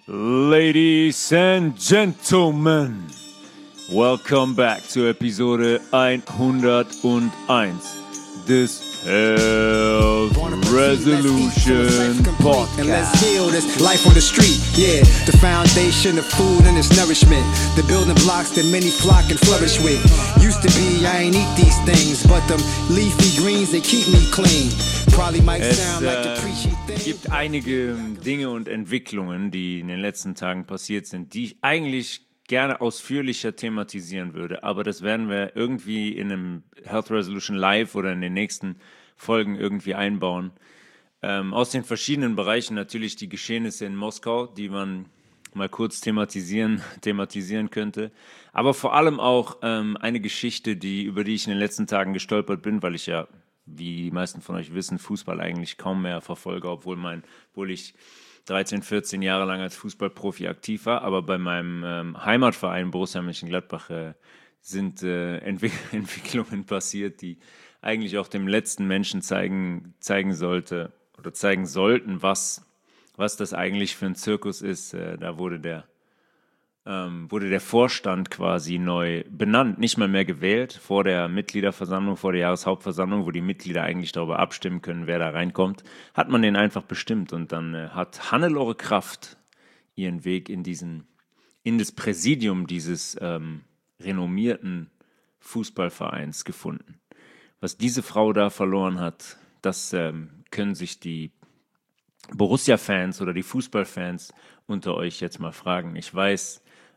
Ladies and Gentlemen, welcome back to Episode 101 des Health Resolution Podcast. And let's heal this life on the street, yeah. The foundation of food and its nourishment. The building blocks that many flock and flourish with. Used to be, I ain't eat these things, but them leafy greens, they keep me clean. Probably might sound like the preachy thing. Es gibt einige Dinge und Entwicklungen, die in den letzten Tagen passiert sind, die ich eigentlich gerne ausführlicher thematisieren würde, aber das werden wir irgendwie in einem Health Resolution Live oder in den nächsten Folgen irgendwie einbauen. Aus den verschiedenen Bereichen natürlich die Geschehnisse in Moskau, die man mal kurz thematisieren könnte, aber vor allem auch eine Geschichte, über die ich in den letzten Tagen gestolpert bin, weil ich ja, wie die meisten von euch wissen, Fußball eigentlich kaum mehr verfolge, obwohl ich 13, 14 Jahre lang als Fußballprofi aktiv war, aber bei meinem Heimatverein Borussia Mönchengladbach sind Entwicklungen passiert, die eigentlich auch dem letzten Menschen zeigen sollten, was das eigentlich für ein Zirkus ist. Da wurde der Vorstand quasi neu benannt, nicht mal mehr gewählt vor der Mitgliederversammlung, vor der Jahreshauptversammlung, wo die Mitglieder eigentlich darüber abstimmen können, wer da reinkommt, hat man den einfach bestimmt und dann hat Hannelore Kraft ihren Weg in das Präsidium dieses renommierten Fußballvereins gefunden. Was diese Frau da verloren hat, das können sich die Borussia-Fans oder die Fußballfans unter euch jetzt mal fragen. Ich weiß,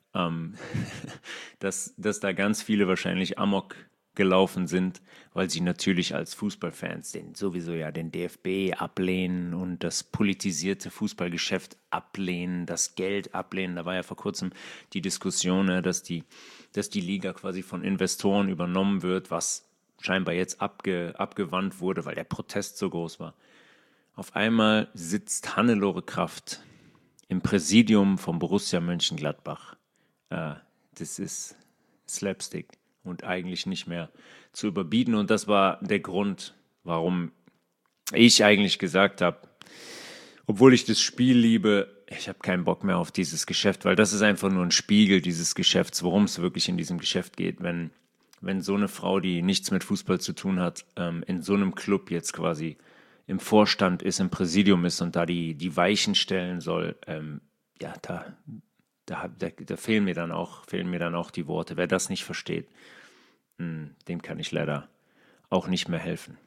dass da ganz viele wahrscheinlich amok gelaufen sind, weil sie natürlich als Fußballfans sowieso ja den DFB ablehnen und das politisierte Fußballgeschäft ablehnen, das Geld ablehnen. Da war ja vor kurzem die Diskussion, dass die Liga quasi von Investoren übernommen wird, was scheinbar jetzt abgewandt wurde, weil der Protest so groß war. Auf einmal sitzt Hannelore Kraft im Präsidium von Borussia Mönchengladbach. Das ist Slapstick und eigentlich nicht mehr zu überbieten. Und das war der Grund, warum ich eigentlich gesagt habe, obwohl ich das Spiel liebe, ich habe keinen Bock mehr auf dieses Geschäft, weil das ist einfach nur ein Spiegel dieses Geschäfts, worum es wirklich in diesem Geschäft geht. Wenn so eine Frau, die nichts mit Fußball zu tun hat, in so einem Club jetzt quasi im Vorstand ist, im Präsidium ist und da die Weichen stellen soll, da fehlen mir dann auch die Worte. Wer das nicht versteht, dem kann ich leider auch nicht mehr helfen.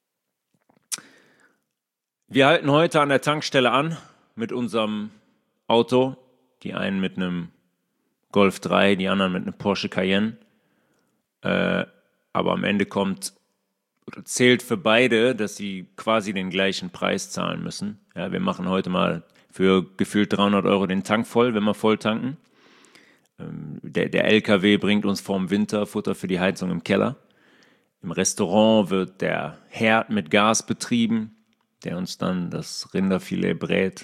Wir halten heute an der Tankstelle an mit unserem Auto. Die einen mit einem Golf 3, die anderen mit einem Porsche Cayenne. Aber am Ende zählt für beide, dass sie quasi den gleichen Preis zahlen müssen. Ja, wir machen heute mal für gefühlt 300 € den Tank voll, wenn wir voll tanken. Der LKW bringt uns vorm Winter Futter für die Heizung im Keller. Im Restaurant wird der Herd mit Gas betrieben, der uns dann das Rinderfilet brät.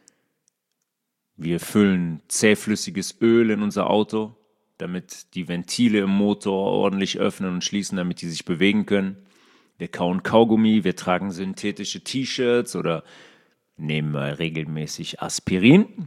Wir füllen zähflüssiges Öl in unser Auto, damit die Ventile im Motor ordentlich öffnen und schließen, damit die sich bewegen können. Wir kauen Kaugummi, wir tragen synthetische T-Shirts oder nehmen wir regelmäßig Aspirin,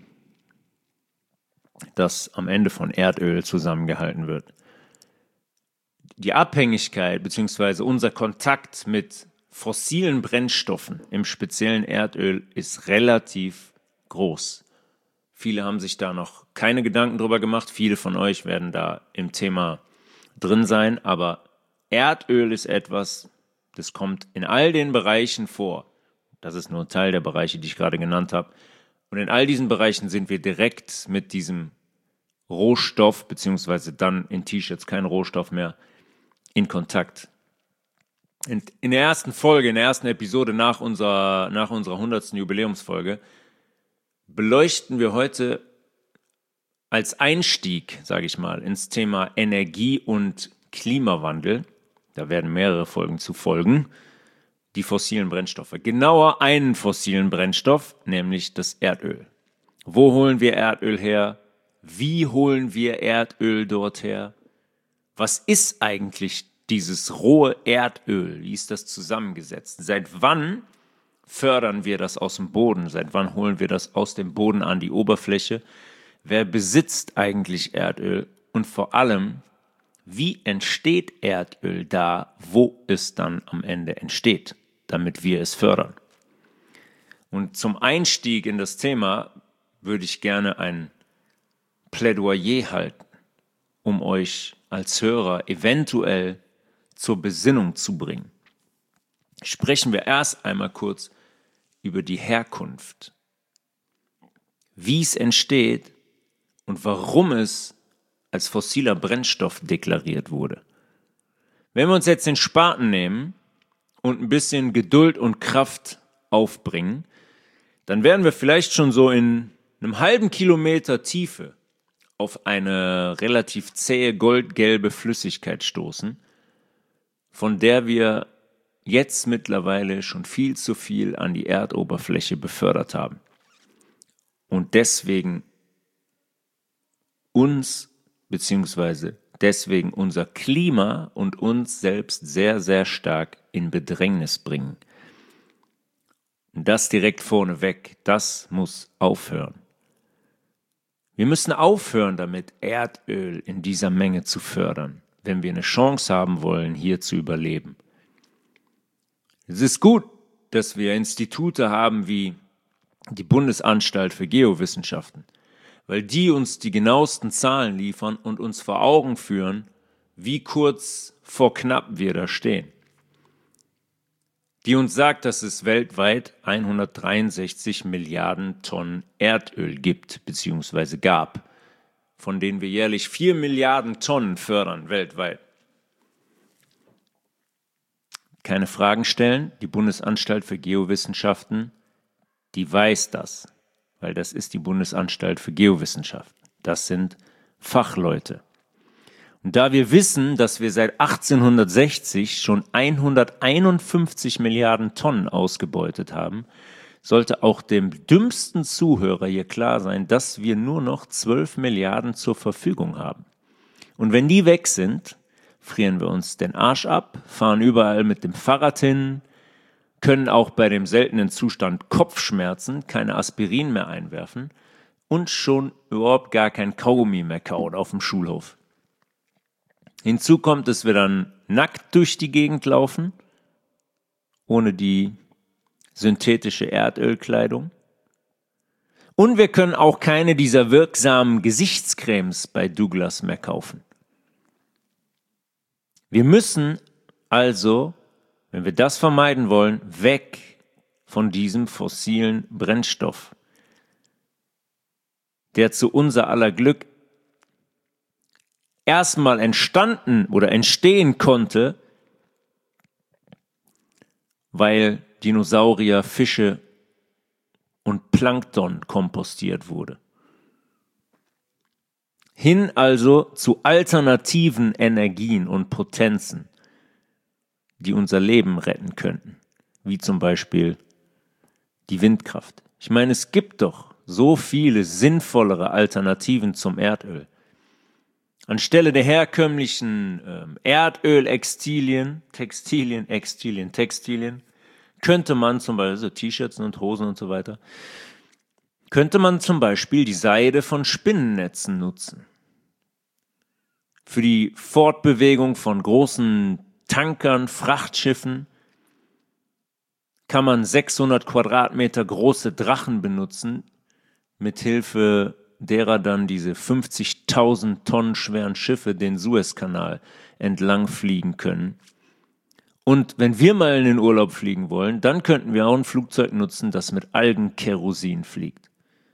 das am Ende von Erdöl zusammengehalten wird. Die Abhängigkeit bzw. unser Kontakt mit fossilen Brennstoffen, im speziellen Erdöl, ist relativ groß. Viele haben sich da noch keine Gedanken drüber gemacht, viele von euch werden da im Thema drin sein, aber Erdöl ist etwas, das kommt in all den Bereichen vor. Das ist nur ein Teil der Bereiche, die ich gerade genannt habe. Und in all diesen Bereichen sind wir direkt mit diesem Rohstoff, beziehungsweise dann in T-Shirts kein Rohstoff mehr, in Kontakt. In der ersten Episode nach unserer 100. Jubiläumsfolge, beleuchten wir heute als Einstieg, sage ich mal, ins Thema Energie und Klimawandel. Da werden mehrere Folgen zu folgen. Die fossilen Brennstoffe. Genauer einen fossilen Brennstoff, nämlich das Erdöl. Wo holen wir Erdöl her? Wie holen wir Erdöl dort her? Was ist eigentlich dieses rohe Erdöl? Wie ist das zusammengesetzt? Seit wann fördern wir das aus dem Boden? Seit wann holen wir das aus dem Boden an die Oberfläche? Wer besitzt eigentlich Erdöl? Und vor allem, wie entsteht Erdöl da, wo es dann am Ende entsteht, damit wir es fördern? Und zum Einstieg in das Thema würde ich gerne ein Plädoyer halten, um euch als Hörer eventuell zur Besinnung zu bringen. Sprechen wir erst einmal kurz über die Herkunft, wie es entsteht und warum es als fossiler Brennstoff deklariert wurde. Wenn wir uns jetzt den Spaten nehmen und ein bisschen Geduld und Kraft aufbringen, dann werden wir vielleicht schon so in einem halben Kilometer Tiefe auf eine relativ zähe goldgelbe Flüssigkeit stoßen, von der wir jetzt mittlerweile schon viel zu viel an die Erdoberfläche befördert haben. Und deswegen uns beziehungsweise deswegen unser Klima und uns selbst sehr, sehr stark in Bedrängnis bringen. Und das direkt vorneweg, das muss aufhören. Wir müssen aufhören, damit Erdöl in dieser Menge zu fördern, wenn wir eine Chance haben wollen, hier zu überleben. Es ist gut, dass wir Institute haben wie die Bundesanstalt für Geowissenschaften, weil die uns die genauesten Zahlen liefern und uns vor Augen führen, wie kurz vor knapp wir da stehen. Die uns sagt, dass es weltweit 163 Milliarden Tonnen Erdöl gibt bzw. gab, von denen wir jährlich 4 Milliarden Tonnen fördern weltweit. Keine Fragen stellen, die Bundesanstalt für Geowissenschaften, die weiß das, weil das ist die Bundesanstalt für Geowissenschaften. Das sind Fachleute. Und da wir wissen, dass wir seit 1860 schon 151 Milliarden Tonnen ausgebeutet haben, sollte auch dem dümmsten Zuhörer hier klar sein, dass wir nur noch 12 Milliarden zur Verfügung haben. Und wenn die weg sind, frieren wir uns den Arsch ab, fahren überall mit dem Fahrrad hin, können auch bei dem seltenen Zustand Kopfschmerzen keine Aspirin mehr einwerfen und schon überhaupt gar kein Kaugummi mehr kauen auf dem Schulhof. Hinzu kommt, dass wir dann nackt durch die Gegend laufen, ohne die synthetische Erdölkleidung. Und wir können auch keine dieser wirksamen Gesichtscremes bei Douglas mehr kaufen. Wir müssen also, wenn wir das vermeiden wollen, weg von diesem fossilen Brennstoff, der zu unser aller Glück erstmal entstanden oder entstehen konnte, weil Dinosaurier, Fische und Plankton kompostiert wurde. Hin also zu alternativen Energien und Potenzen, die unser Leben retten könnten, wie zum Beispiel die Windkraft. Ich meine, es gibt doch so viele sinnvollere Alternativen zum Erdöl. Anstelle der herkömmlichen Erdölextilien, Textilien, könnte man zum Beispiel, so T-Shirts und Hosen und so weiter, könnte man zum Beispiel die Seide von Spinnennetzen nutzen. Für die Fortbewegung von großen Tankern, Frachtschiffen kann man 600 Quadratmeter große Drachen benutzen, mithilfe derer dann diese 50.000 Tonnen schweren Schiffe den Suezkanal entlang fliegen können. Und wenn wir mal in den Urlaub fliegen wollen, dann könnten wir auch ein Flugzeug nutzen, das mit Algenkerosin fliegt.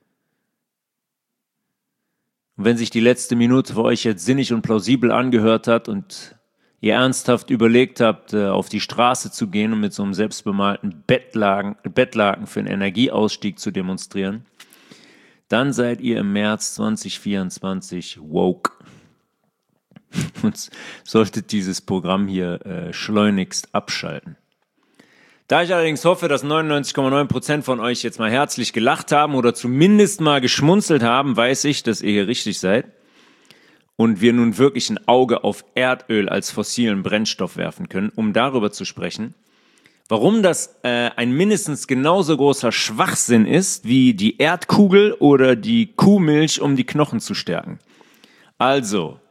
Und wenn sich die letzte Minute für euch jetzt sinnig und plausibel angehört hat und ihr ernsthaft überlegt habt, auf die Straße zu gehen und mit so einem selbstbemalten Bettlaken für einen Energieausstieg zu demonstrieren, dann seid ihr im März 2024 woke und solltet dieses Programm hier schleunigst abschalten. Da ich allerdings hoffe, dass 99,9% von euch jetzt mal herzlich gelacht haben oder zumindest mal geschmunzelt haben, weiß ich, dass ihr hier richtig seid und wir nun wirklich ein Auge auf Erdöl als fossilen Brennstoff werfen können, um darüber zu sprechen, Warum das ein mindestens genauso großer Schwachsinn ist wie die Erdkugel oder die Kuhmilch, um die Knochen zu stärken. Also,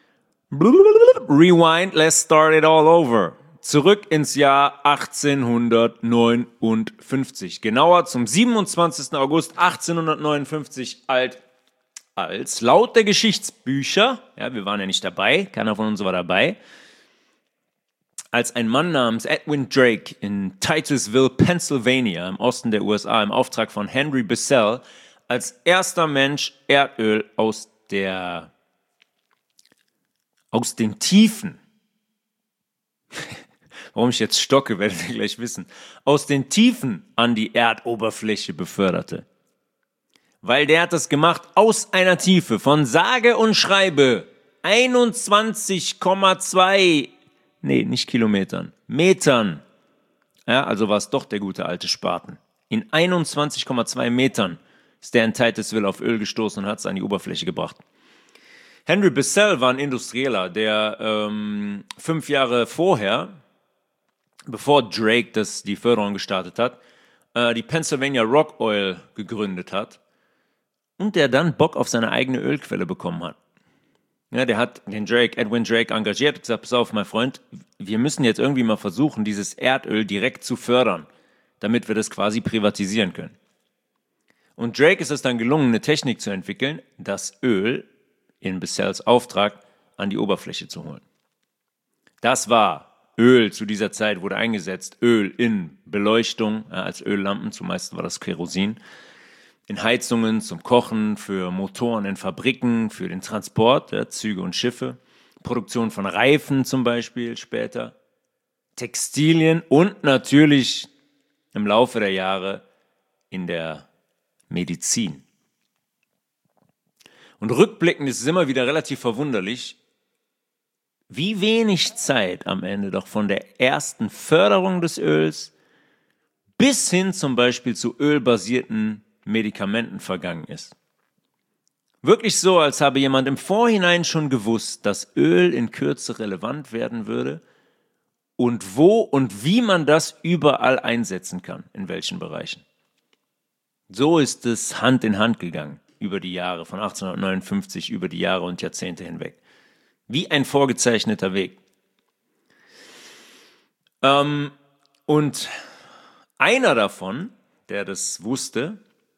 rewind, let's start it all over. Zurück ins Jahr 1859. Genauer zum 27. August 1859 als laut der Geschichtsbücher, ja, wir waren ja nicht dabei, keiner von uns war dabei, als ein Mann namens Edwin Drake in Titusville, Pennsylvania, im Osten der USA, im Auftrag von Henry Bissell, als erster Mensch Erdöl aus den Tiefen, warum ich jetzt stocke, werdet ihr gleich wissen, aus den Tiefen an die Erdoberfläche beförderte. Weil der hat das gemacht aus einer Tiefe von sage und schreibe 21,2, nee, nicht Kilometern, Metern. Ja, also war es doch der gute alte Spaten. In 21,2 Metern ist der in Titusville auf Öl gestoßen und hat es an die Oberfläche gebracht. Henry Bissell war ein Industrieller, der 5 Jahre vorher, bevor Drake die Förderung gestartet hat, die Pennsylvania Rock Oil gegründet hat und der dann Bock auf seine eigene Ölquelle bekommen hat. Ja, der hat Edwin Drake engagiert und gesagt, pass auf, mein Freund, wir müssen jetzt irgendwie mal versuchen, dieses Erdöl direkt zu fördern, damit wir das quasi privatisieren können. Und Drake ist es dann gelungen, eine Technik zu entwickeln, das Öl in Bissells Auftrag an die Oberfläche zu holen. Das war Öl zu dieser Zeit, wurde eingesetzt, Öl in Beleuchtung, als Öllampen, zumeist war das Kerosin, in Heizungen zum Kochen, für Motoren in Fabriken, für den Transport, Züge und Schiffe, Produktion von Reifen zum Beispiel später, Textilien und natürlich im Laufe der Jahre in der Medizin. Und rückblickend ist es immer wieder relativ verwunderlich, wie wenig Zeit am Ende doch von der ersten Förderung des Öls bis hin zum Beispiel zu ölbasierten Medikamenten vergangen ist. Wirklich so, als habe jemand im Vorhinein schon gewusst, dass Öl in Kürze relevant werden würde und wo und wie man das überall einsetzen kann, in welchen Bereichen. So ist es Hand in Hand gegangen über die Jahre, von 1859 über die Jahre und Jahrzehnte hinweg. Wie ein vorgezeichneter Weg. Und einer davon, der das wusste,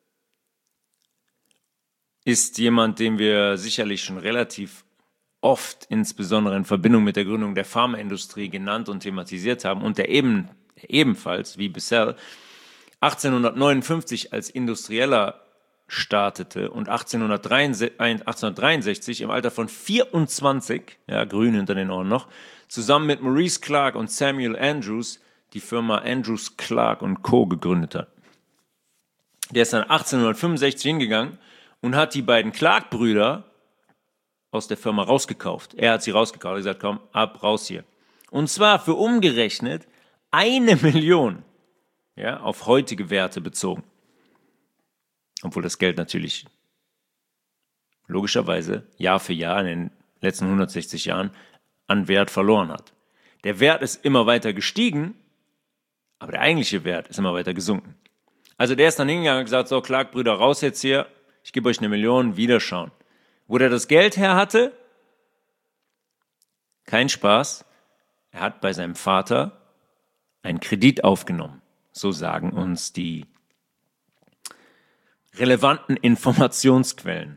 ist jemand, den wir sicherlich schon relativ oft, insbesondere in Verbindung mit der Gründung der Pharmaindustrie, genannt und thematisiert haben und der ebenfalls, wie Bissell, 1859 als Industrieller startete und 1863 im Alter von 24, ja, grün hinter den Ohren noch, zusammen mit Maurice Clark und Samuel Andrews die Firma Andrews Clark Co. gegründet hat. Der ist dann 1865 hingegangen und hat die beiden Clark-Brüder aus der Firma rausgekauft. Er hat sie rausgekauft und gesagt, komm, ab, raus hier. Und zwar für umgerechnet 1 Million, ja, auf heutige Werte bezogen. Obwohl das Geld natürlich logischerweise Jahr für Jahr in den letzten 160 Jahren an Wert verloren hat. Der Wert ist immer weiter gestiegen, aber der eigentliche Wert ist immer weiter gesunken. Also der ist dann hingegangen und gesagt, so Clark-Brüder, raus jetzt hier, ich gebe euch 1 Million, wiederschauen. Wo der das Geld her hatte? Kein Spaß. Er hat bei seinem Vater einen Kredit aufgenommen. So sagen uns die relevanten Informationsquellen.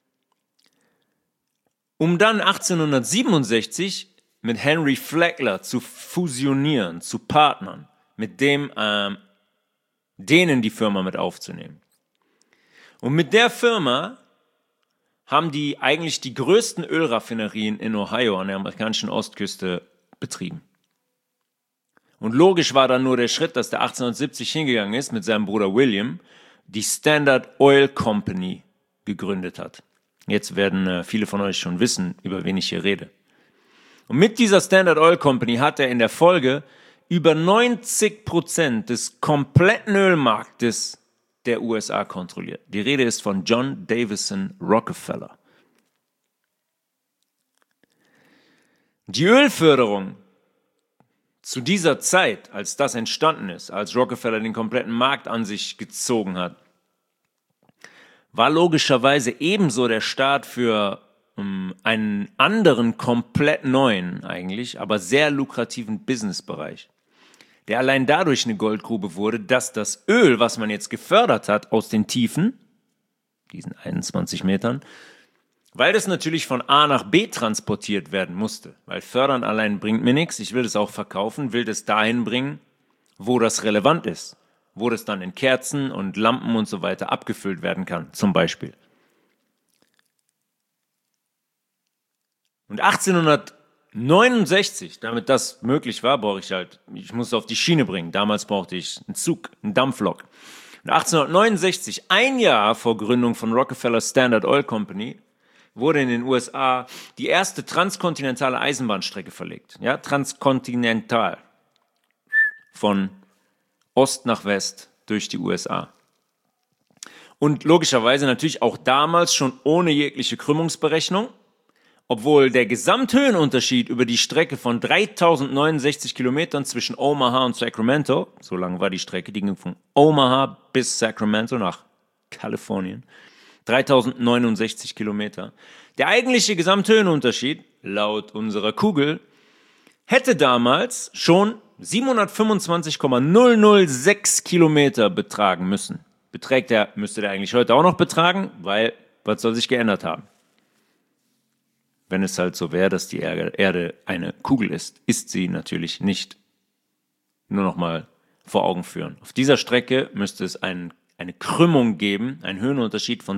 Um dann 1867 mit Henry Flagler zu fusionieren, zu partnern, mit denen die Firma mit aufzunehmen. Und mit der Firma haben die eigentlich die größten Ölraffinerien in Ohio an der amerikanischen Ostküste betrieben. Und logisch war dann nur der Schritt, dass der 1870 hingegangen ist mit seinem Bruder William, die Standard Oil Company gegründet hat. Jetzt werden viele von euch schon wissen, über wen ich hier rede. Und mit dieser Standard Oil Company hat er in der Folge über 90% des kompletten Ölmarktes der USA kontrolliert. Die Rede ist von John Davison Rockefeller. Die Ölförderung, Zu dieser Zeit, als das entstanden ist, als Rockefeller den kompletten Markt an sich gezogen hat, war logischerweise ebenso der Start für einen anderen, komplett neuen eigentlich, aber sehr lukrativen Businessbereich, der allein dadurch eine Goldgrube wurde, dass das Öl, was man jetzt gefördert hat aus den Tiefen, diesen 21 Metern, weil das natürlich von A nach B transportiert werden musste, weil fördern allein bringt mir nichts, ich will das auch verkaufen, will das dahin bringen, wo das relevant ist, wo das dann in Kerzen und Lampen und so weiter abgefüllt werden kann, zum Beispiel. Und 1869, damit das möglich war, ich musste auf die Schiene bringen. Damals brauchte ich einen Zug, einen Dampflok. Und 1869, ein Jahr vor Gründung von Rockefeller Standard Oil Company, wurde in den USA die erste transkontinentale Eisenbahnstrecke verlegt. Ja, transkontinental. Von Ost nach West durch die USA. Und logischerweise natürlich auch damals schon ohne jegliche Krümmungsberechnung, obwohl der Gesamthöhenunterschied über die Strecke von 3069 Kilometern zwischen Omaha und Sacramento, so lang war die Strecke, die ging von Omaha bis Sacramento nach Kalifornien, 3069 Kilometer. Der eigentliche Gesamthöhenunterschied, laut unserer Kugel, hätte damals schon 725,006 Kilometer betragen müssen. Müsste der eigentlich heute auch noch betragen, weil was soll sich geändert haben? Wenn es halt so wäre, dass die Erde eine Kugel ist sie natürlich nicht. Nur noch mal vor Augen führen. Auf dieser Strecke müsste es eine Krümmung geben, einen Höhenunterschied von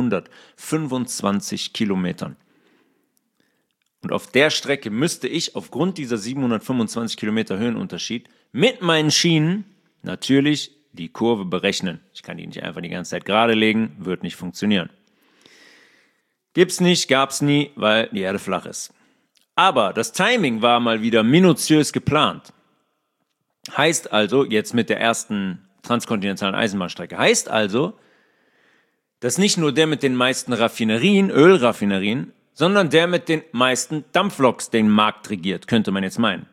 725 Kilometern. Und auf der Strecke müsste ich aufgrund dieser 725 Kilometer Höhenunterschied mit meinen Schienen natürlich die Kurve berechnen. Ich kann die nicht einfach die ganze Zeit gerade legen, wird nicht funktionieren. Gibt's nicht, gab's nie, weil die Erde flach ist. Aber das Timing war mal wieder minutiös geplant. Heißt also, jetzt mit der ersten transkontinentalen Eisenbahnstrecke, heißt also, dass nicht nur der mit den meisten Raffinerien, Ölraffinerien, sondern der mit den meisten Dampfloks den Markt regiert, könnte man jetzt meinen.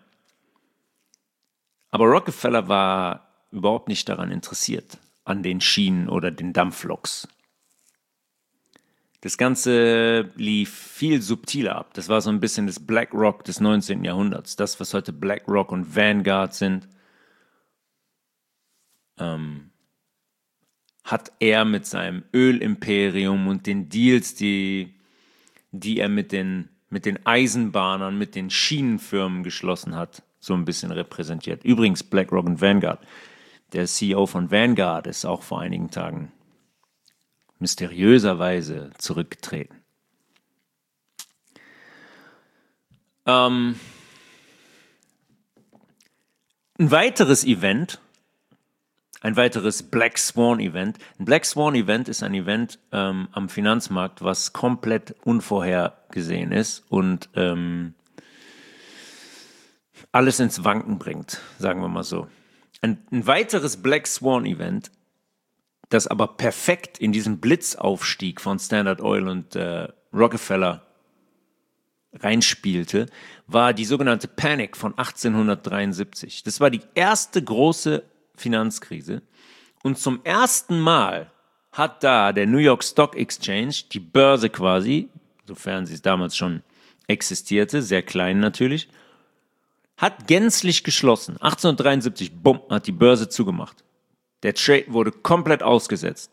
Aber Rockefeller war überhaupt nicht daran interessiert, an den Schienen oder den Dampfloks. Das Ganze lief viel subtiler ab. Das war so ein bisschen das BlackRock des 19. Jahrhunderts. Das, was heute BlackRock und Vanguard sind, hat er mit seinem Ölimperium und den Deals, die er mit den Eisenbahnern, mit den Schienenfirmen geschlossen hat, so ein bisschen repräsentiert. Übrigens BlackRock und Vanguard. Der CEO von Vanguard ist auch vor einigen Tagen mysteriöserweise zurückgetreten. Ein weiteres Black Swan Event. Ein Black Swan Event ist ein Event am Finanzmarkt, was komplett unvorhergesehen ist und alles ins Wanken bringt, sagen wir mal so. Ein weiteres Black Swan Event, das aber perfekt in diesen Blitzaufstieg von Standard Oil und Rockefeller reinspielte, war die sogenannte Panic von 1873. Das war die erste große Finanzkrise und zum ersten Mal hat da der New York Stock Exchange, die Börse quasi, sofern sie es damals schon existierte, sehr klein natürlich, hat gänzlich geschlossen. 1873, bumm, hat die Börse zugemacht. Der Trade wurde komplett ausgesetzt.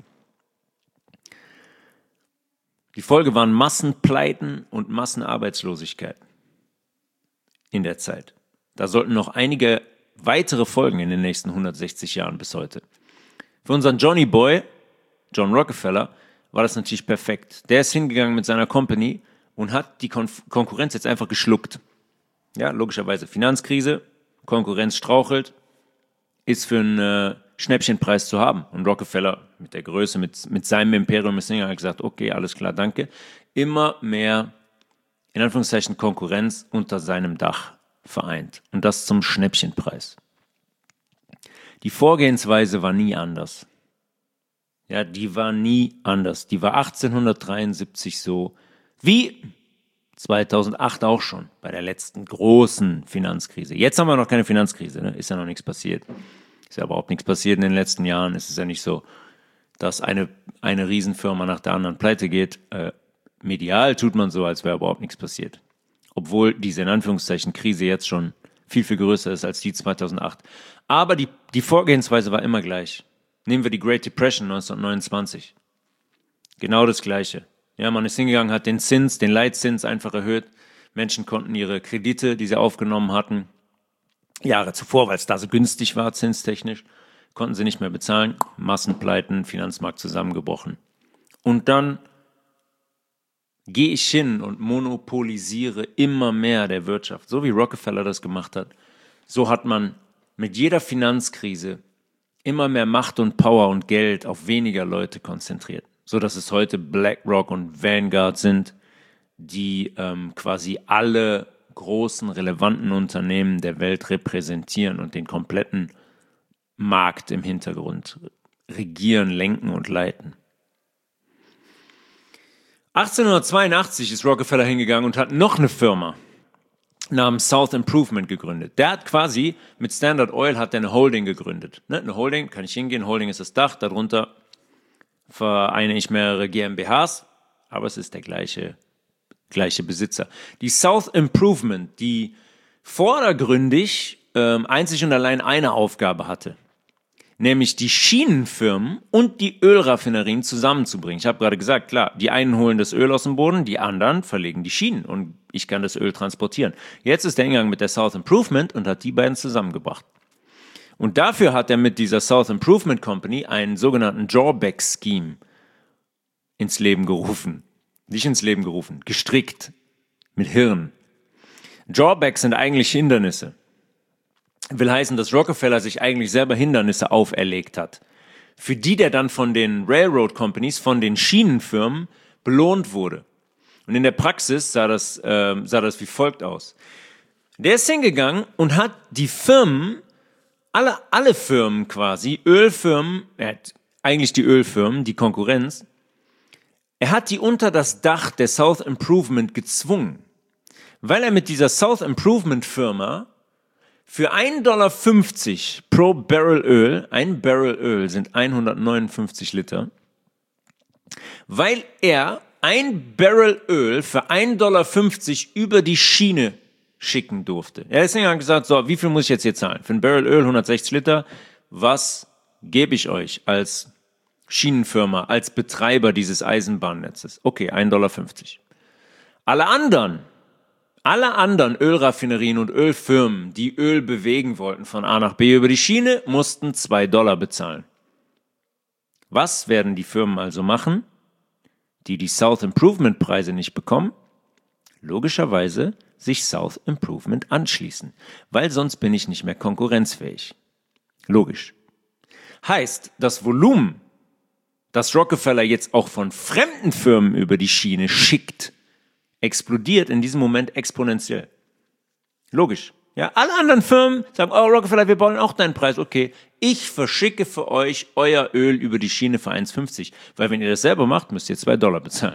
Die Folge waren Massenpleiten und Massenarbeitslosigkeit in der Zeit. Da sollten noch einige weitere Folgen in den nächsten 160 Jahren bis heute. Für unseren Johnny Boy, John Rockefeller, war das natürlich perfekt. Der ist hingegangen mit seiner Company und hat die Konkurrenz jetzt einfach geschluckt. Ja, logischerweise Finanzkrise, Konkurrenz strauchelt, ist für einen Schnäppchenpreis zu haben. Und Rockefeller mit der Größe, mit seinem Imperium ist hingegangen, hat gesagt, okay, alles klar, danke. Immer mehr, in Anführungszeichen, Konkurrenz unter seinem Dach vereint. Und das zum Schnäppchenpreis. Die Vorgehensweise war nie anders. Ja, die war nie anders. Die war 1873 so wie 2008 auch schon, bei der letzten großen Finanzkrise. Jetzt haben wir noch keine Finanzkrise, ne? Ist ja noch nichts passiert. Ist ja überhaupt nichts passiert in den letzten Jahren. Es ist ja nicht so, dass eine Riesenfirma nach der anderen pleite geht. Medial tut man so, als wäre überhaupt nichts passiert. Obwohl diese in Anführungszeichen Krise jetzt schon viel, viel größer ist als die 2008. Aber die Vorgehensweise war immer gleich. Nehmen wir die Great Depression 1929. Genau das Gleiche. Ja, man ist hingegangen, hat den Leitzins einfach erhöht. Menschen konnten ihre Kredite, die sie aufgenommen hatten, Jahre zuvor, weil es da so günstig war, zinstechnisch, konnten sie nicht mehr bezahlen. Massenpleiten, Finanzmarkt zusammengebrochen. Und dann gehe ich hin und monopolisiere immer mehr der Wirtschaft. So wie Rockefeller das gemacht hat. So hat man mit jeder Finanzkrise immer mehr Macht und Power und Geld auf weniger Leute konzentriert. So dass es heute BlackRock und Vanguard sind, die quasi alle großen, relevanten Unternehmen der Welt repräsentieren und den kompletten Markt im Hintergrund regieren, lenken und leiten. 1882 ist Rockefeller hingegangen und hat noch eine Firma namens South Improvement gegründet. Der hat quasi mit Standard Oil hat eine Holding gegründet. Ne? Eine Holding, kann ich hingehen, Holding ist das Dach, darunter vereine ich mehrere GmbHs, aber es ist der gleiche Besitzer. Die South Improvement, die vordergründig einzig und allein eine Aufgabe hatte, nämlich die Schienenfirmen und die Ölraffinerien zusammenzubringen. Ich habe gerade gesagt, klar, die einen holen das Öl aus dem Boden, die anderen verlegen die Schienen und ich kann das Öl transportieren. Jetzt ist der Ingang mit der South Improvement und hat die beiden zusammengebracht. Und dafür hat er mit dieser South Improvement Company einen sogenannten Drawback Scheme ins Leben gerufen. Nicht ins Leben gerufen, gestrickt, mit Hirn. Drawbacks sind eigentlich Hindernisse. Will heißen, dass Rockefeller sich eigentlich selber Hindernisse auferlegt hat, für die der dann von den Railroad Companies, von den Schienenfirmen belohnt wurde. Und in der Praxis sah das wie folgt aus. Der ist hingegangen und hat die Firmen, alle Firmen quasi, Ölfirmen, er hat eigentlich die Ölfirmen, die Konkurrenz, er hat die unter das Dach der South Improvement gezwungen, weil er mit dieser South Improvement Firma für $1,50 pro Barrel Öl, ein Barrel Öl sind 159 Liter, weil er ein Barrel Öl für $1,50 über die Schiene schicken durfte. Er ist hingegangen und gesagt, so, wie viel muss ich jetzt hier zahlen? Für ein Barrel Öl 160 Liter, was gebe ich euch als Schienenfirma, als Betreiber dieses Eisenbahnnetzes? Okay, $1,50. Alle anderen Ölraffinerien und Ölfirmen, die Öl bewegen wollten von A nach B über die Schiene, mussten $2 bezahlen. Was werden die Firmen also machen, die South Improvement Preise nicht bekommen? Logischerweise sich South Improvement anschließen, weil sonst bin ich nicht mehr konkurrenzfähig. Logisch. Heißt, das Volumen, das Rockefeller jetzt auch von fremden Firmen über die Schiene schickt, explodiert in diesem Moment exponentiell. Logisch. Ja, alle anderen Firmen sagen, oh Rockefeller, wir wollen auch deinen Preis. Okay, ich verschicke für euch euer Öl über die Schiene für 1,50. Weil wenn ihr das selber macht, müsst ihr $2 bezahlen.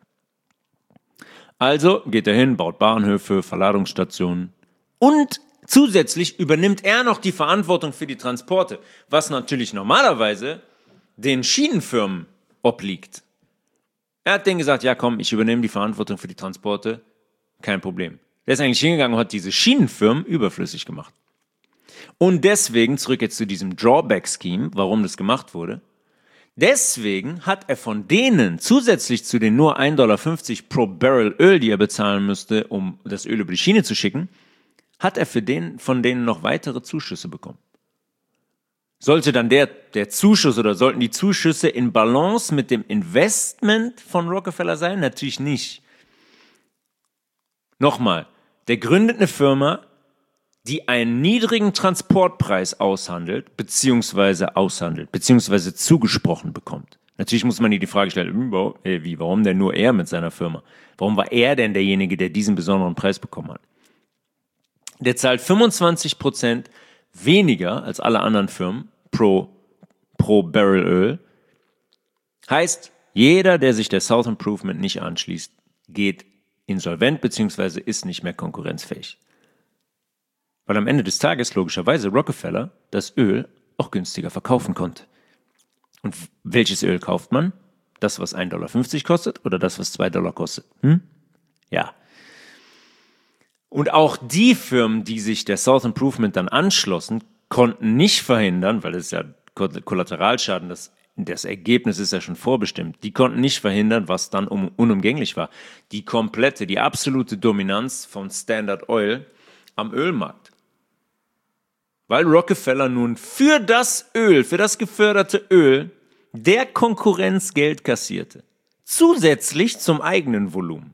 Also geht er hin, baut Bahnhöfe, Verladungsstationen und zusätzlich übernimmt er noch die Verantwortung für die Transporte, was natürlich normalerweise den Schienenfirmen obliegt. Er hat denen gesagt, ja komm, ich übernehme die Verantwortung für die Transporte, kein Problem. Der ist eigentlich hingegangen und hat diese Schienenfirmen überflüssig gemacht. Und deswegen, zurück jetzt zu diesem Drawback-Scheme, warum das gemacht wurde, deswegen hat er von denen, zusätzlich zu den nur $1,50 pro Barrel Öl, die er bezahlen müsste, um das Öl über die Schiene zu schicken, hat er von denen noch weitere Zuschüsse bekommen. Sollte dann der Zuschuss oder sollten die Zuschüsse in Balance mit dem Investment von Rockefeller sein? Natürlich nicht. Nochmal, der gründet eine Firma, die einen niedrigen Transportpreis aushandelt, beziehungsweise zugesprochen bekommt. Natürlich muss man hier die Frage stellen, warum denn nur er mit seiner Firma? Warum war er denn derjenige, der diesen besonderen Preis bekommen hat? Der zahlt 25% weniger als alle anderen Firmen pro Barrel Öl. Heißt, jeder, der sich der South Improvement nicht anschließt, geht insolvent bzw. ist nicht mehr konkurrenzfähig. Weil am Ende des Tages logischerweise Rockefeller das Öl auch günstiger verkaufen konnte. Und welches Öl kauft man? Das, was 1,50 Dollar kostet oder das, was 2 Dollar kostet? Ja. Und auch die Firmen, die sich der South Improvement dann anschlossen, konnten nicht verhindern, weil es ja Kollateralschaden, das Ergebnis ist ja schon vorbestimmt, die konnten nicht verhindern, was dann unumgänglich war. Die absolute Dominanz von Standard Oil am Ölmarkt. Weil Rockefeller nun für das geförderte Öl, der Konkurrenz Geld kassierte. Zusätzlich zum eigenen Volumen.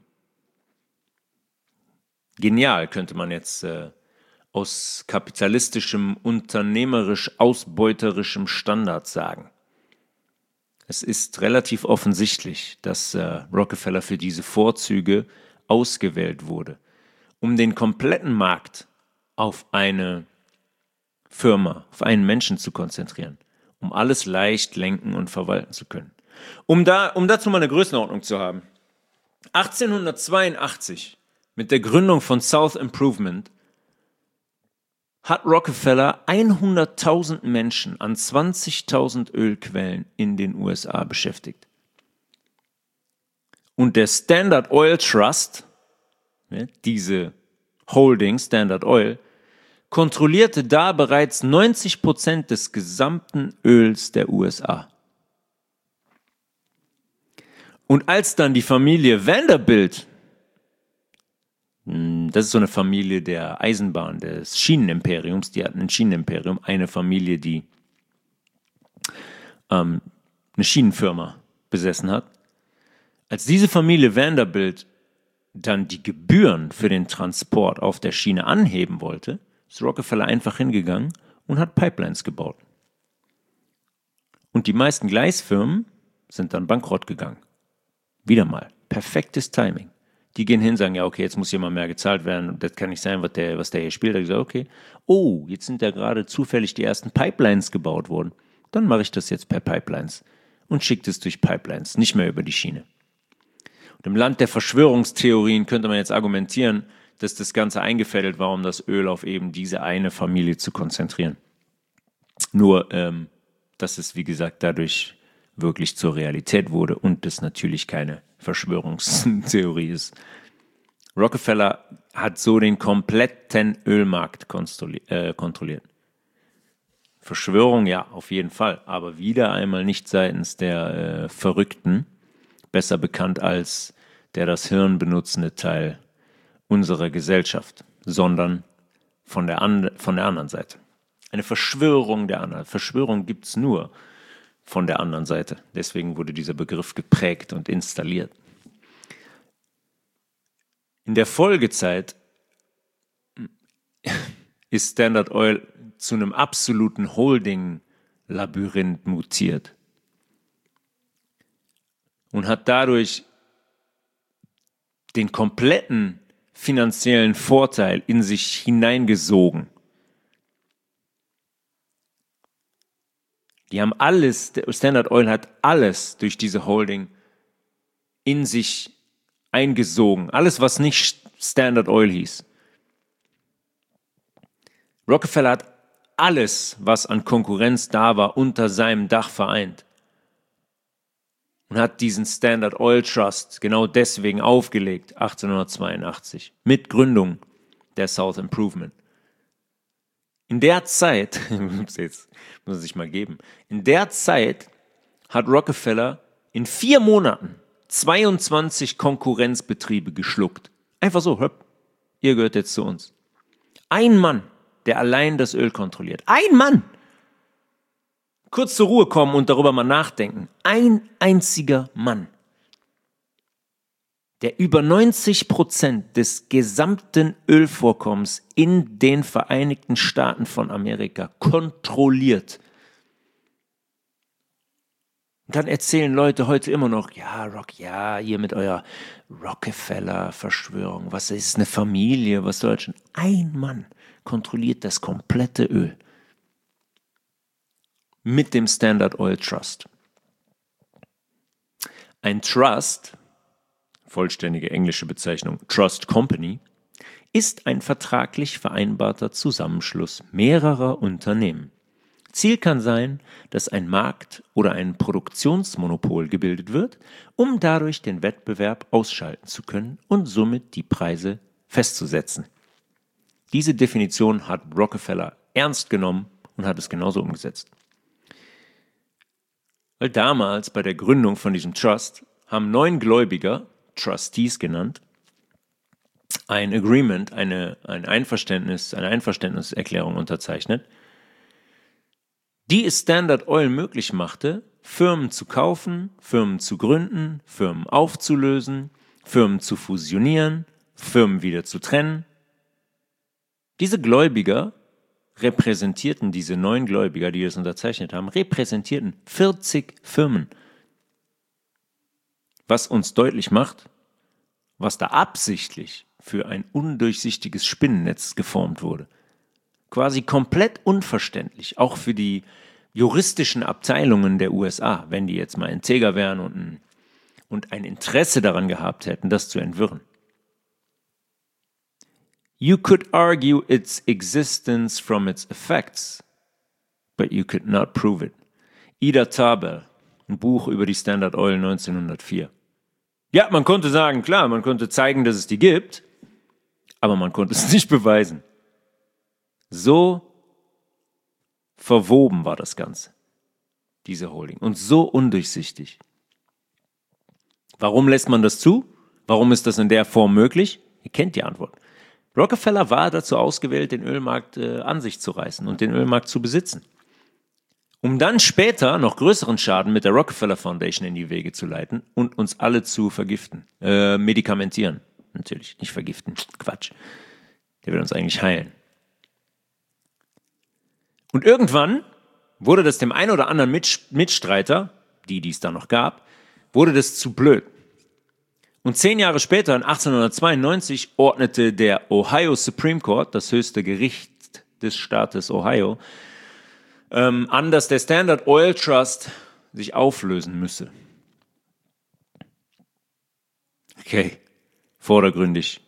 Genial, könnte man jetzt aus kapitalistischem, unternehmerisch-ausbeuterischem Standard sagen. Es ist relativ offensichtlich, dass Rockefeller für diese Vorzüge ausgewählt wurde, um den kompletten Markt auf eine Firma, auf einen Menschen zu konzentrieren, um alles leicht lenken und verwalten zu können. Um dazu mal eine Größenordnung zu haben. 1882, mit der Gründung von South Improvement, hat Rockefeller 100.000 Menschen an 20.000 Ölquellen in den USA beschäftigt. Und der Standard Oil Trust, diese Holding Standard Oil, kontrollierte da bereits 90% des gesamten Öls der USA. Und als dann die Familie Vanderbilt, das ist so eine Familie der Eisenbahn, des Schienenimperiums, die hatten ein Schienenimperium, eine Familie, die eine Schienenfirma besessen hat. Als diese Familie Vanderbilt dann die Gebühren für den Transport auf der Schiene anheben wollte, ist Rockefeller einfach hingegangen und hat Pipelines gebaut. Und die meisten Gleisfirmen sind dann bankrott gegangen. Wieder mal, perfektes Timing. Die gehen hin, sagen, ja okay, jetzt muss hier mal mehr gezahlt werden, das kann nicht sein, was der hier spielt. Da habe ich gesagt, okay, jetzt sind ja gerade zufällig die ersten Pipelines gebaut worden. Dann mache ich das jetzt per Pipelines und schicke das durch Pipelines, nicht mehr über die Schiene. Und im Land der Verschwörungstheorien könnte man jetzt argumentieren, dass das Ganze eingefädelt war, um das Öl auf eben diese eine Familie zu konzentrieren. Nur, dass es, wie gesagt, dadurch wirklich zur Realität wurde und das natürlich keine Verschwörungstheorie ist. Rockefeller hat so den kompletten Ölmarkt kontrolliert. Verschwörung, ja, auf jeden Fall, aber wieder einmal nicht seitens der Verrückten, besser bekannt als der das Hirn benutzende Teil unserer Gesellschaft, sondern von der anderen Seite. Eine Verschwörung der anderen. Verschwörung gibt es nur von der anderen Seite. Deswegen wurde dieser Begriff geprägt und installiert. In der Folgezeit ist Standard Oil zu einem absoluten Holding-Labyrinth mutiert und hat dadurch den kompletten finanziellen Vorteil in sich hineingesogen. Die haben alles, Standard Oil hat alles durch diese Holding in sich eingesogen. Alles, was nicht Standard Oil hieß. Rockefeller hat alles, was an Konkurrenz da war, unter seinem Dach vereint. Und hat diesen Standard Oil Trust genau deswegen aufgelegt, 1882, mit Gründung der South Improvement. In der Zeit, jetzt muss es sich mal geben, in der Zeit hat Rockefeller in 4 Monaten 22 Konkurrenzbetriebe geschluckt. Einfach so, hopp, ihr gehört jetzt zu uns. Ein Mann, der allein das Öl kontrolliert. Ein Mann! Kurz zur Ruhe kommen und darüber mal nachdenken. Ein einziger Mann, der über 90% des gesamten Ölvorkommens in den Vereinigten Staaten von Amerika kontrolliert. Und dann erzählen Leute heute immer noch, ja, ihr mit eurer Rockefeller-Verschwörung, was ist eine Familie, was soll das schon? Ein Mann kontrolliert das komplette Öl. Mit dem Standard Oil Trust. Ein Trust vollständige englische Bezeichnung Trust Company, ist ein vertraglich vereinbarter Zusammenschluss mehrerer Unternehmen. Ziel kann sein, dass ein Markt- oder ein Produktionsmonopol gebildet wird, um dadurch den Wettbewerb ausschalten zu können und somit die Preise festzusetzen. Diese Definition hat Rockefeller ernst genommen und hat es genauso umgesetzt. Weil damals bei der Gründung von diesem Trust haben 9 Gläubiger, Trustees genannt, ein Agreement, eine Einverständniserklärung unterzeichnet, die es Standard Oil möglich machte, Firmen zu kaufen, Firmen zu gründen, Firmen aufzulösen, Firmen zu fusionieren, Firmen wieder zu trennen. Diese Gläubiger repräsentierten, diese 9 Gläubiger, die das unterzeichnet haben, repräsentierten 40 Firmen. Was uns deutlich macht, was da absichtlich für ein undurchsichtiges Spinnennetz geformt wurde. Quasi komplett unverständlich, auch für die juristischen Abteilungen der USA, wenn die jetzt mal integer wären und ein Interesse daran gehabt hätten, das zu entwirren. You could argue its existence from its effects, but you could not prove it. Ida Tarbell, ein Buch über die Standard Oil 1904. Ja, man konnte sagen, klar, man konnte zeigen, dass es die gibt, aber man konnte es nicht beweisen. So verwoben war das Ganze, diese Holding, und so undurchsichtig. Warum lässt man das zu? Warum ist das in der Form möglich? Ihr kennt die Antwort. Rockefeller war dazu ausgewählt, den Ölmarkt an sich zu reißen und den Ölmarkt zu besitzen. Um dann später noch größeren Schaden mit der Rockefeller Foundation in die Wege zu leiten und uns alle zu vergiften. Medikamentieren, natürlich, nicht vergiften, Quatsch. Der will uns eigentlich heilen. Und irgendwann wurde das dem einen oder anderen Mitstreiter, die es da noch gab, wurde das zu blöd. Und 10 Jahre später, in 1892, ordnete der Ohio Supreme Court, das höchste Gericht des Staates Ohio, an, dass der Standard Oil Trust sich auflösen müsse. Okay, vordergründig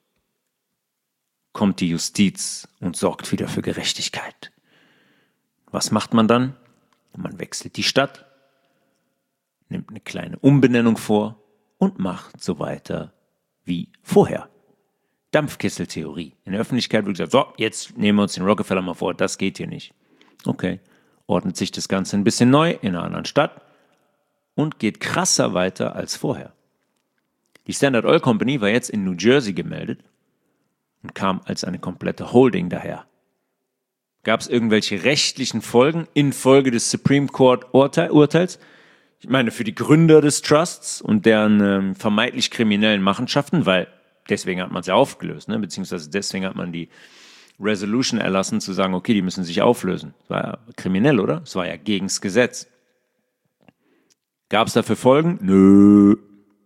kommt die Justiz und sorgt wieder für Gerechtigkeit. Was macht man dann? Man wechselt die Stadt, nimmt eine kleine Umbenennung vor und macht so weiter wie vorher. Dampfkesseltheorie. In der Öffentlichkeit wird gesagt, so, jetzt nehmen wir uns den Rockefeller mal vor, das geht hier nicht. Okay, ordnet sich das Ganze ein bisschen neu in einer anderen Stadt und geht krasser weiter als vorher. Die Standard Oil Company war jetzt in New Jersey gemeldet und kam als eine komplette Holding daher. Gab es irgendwelche rechtlichen Folgen infolge des Supreme Court Urteils? Ich meine, für die Gründer des Trusts und deren vermeintlich kriminellen Machenschaften, weil deswegen hat man es ja aufgelöst, ne? Beziehungsweise deswegen hat man die Resolution erlassen, zu sagen, okay, die müssen sich auflösen. Das war ja kriminell, oder? Das war ja gegens Gesetz. Gab es dafür Folgen? Nö.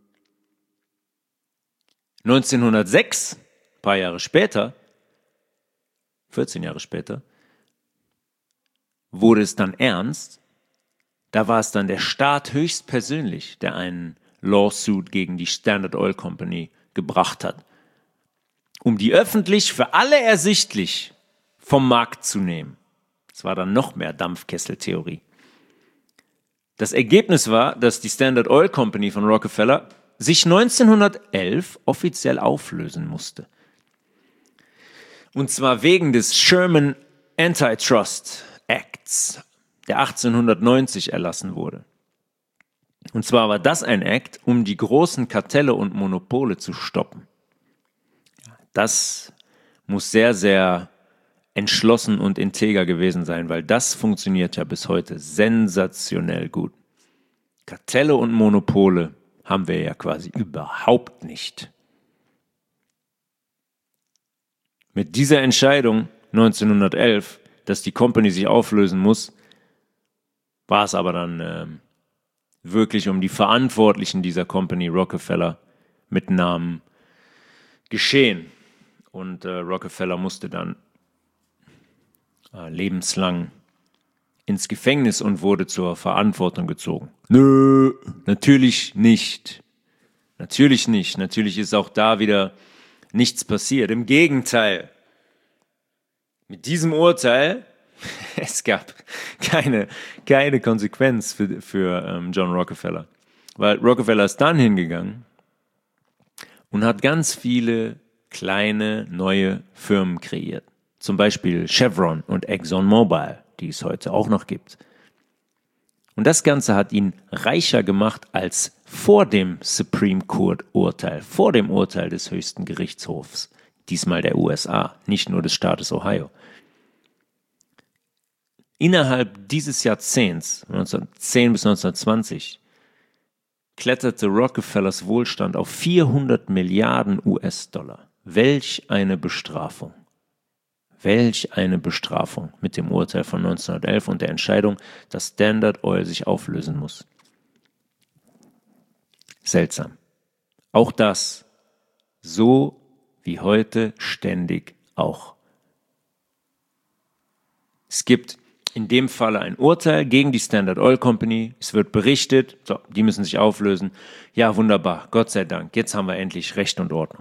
1906, ein paar Jahre später, 14 Jahre später, wurde es dann ernst. Da war es dann der Staat höchstpersönlich, der einen Lawsuit gegen die Standard Oil Company gebracht hat, um die öffentlich für alle ersichtlich vom Markt zu nehmen. Das war dann noch mehr Dampfkesseltheorie. Das Ergebnis war, dass die Standard Oil Company von Rockefeller sich 1911 offiziell auflösen musste. Und zwar wegen des Sherman Antitrust Acts, der 1890 erlassen wurde. Und zwar war das ein Act, um die großen Kartelle und Monopole zu stoppen. Das muss sehr, sehr entschlossen und integer gewesen sein, weil das funktioniert ja bis heute sensationell gut. Kartelle und Monopole haben wir ja quasi überhaupt nicht. Mit dieser Entscheidung 1911, dass die Company sich auflösen muss, war es aber dann wirklich um die Verantwortlichen dieser Company Rockefeller mit Namen geschehen. Und Rockefeller musste dann lebenslang ins Gefängnis und wurde zur Verantwortung gezogen. Nö, natürlich nicht. Natürlich nicht. Natürlich ist auch da wieder nichts passiert. Im Gegenteil. Mit diesem Urteil, es gab keine Konsequenz für John Rockefeller. Weil Rockefeller ist dann hingegangen und hat ganz viele kleine neue Firmen kreiert. Zum Beispiel Chevron und ExxonMobil, die es heute auch noch gibt. Und das Ganze hat ihn reicher gemacht als vor dem Supreme Court Urteil, vor dem Urteil des höchsten Gerichtshofs, diesmal der USA, nicht nur des Staates Ohio. Innerhalb dieses Jahrzehnts, 1910 bis 1920, kletterte Rockefellers Wohlstand auf 400 Milliarden US-Dollar. Welch eine Bestrafung. Welch eine Bestrafung mit dem Urteil von 1911 und der Entscheidung, dass Standard Oil sich auflösen muss. Seltsam. Auch das, so wie heute ständig auch. Es gibt in dem Falle ein Urteil gegen die Standard Oil Company. Es wird berichtet, so, die müssen sich auflösen. Ja, wunderbar, Gott sei Dank, jetzt haben wir endlich Recht und Ordnung.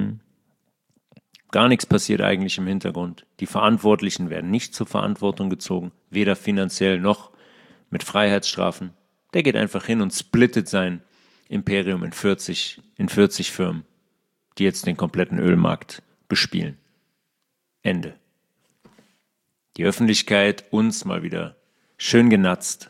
Gar nichts passiert eigentlich im Hintergrund. Die Verantwortlichen werden nicht zur Verantwortung gezogen, weder finanziell noch mit Freiheitsstrafen. Der geht einfach hin und splittet sein Imperium in 40 Firmen, die jetzt den kompletten Ölmarkt bespielen. Ende. Die Öffentlichkeit uns mal wieder schön genatzt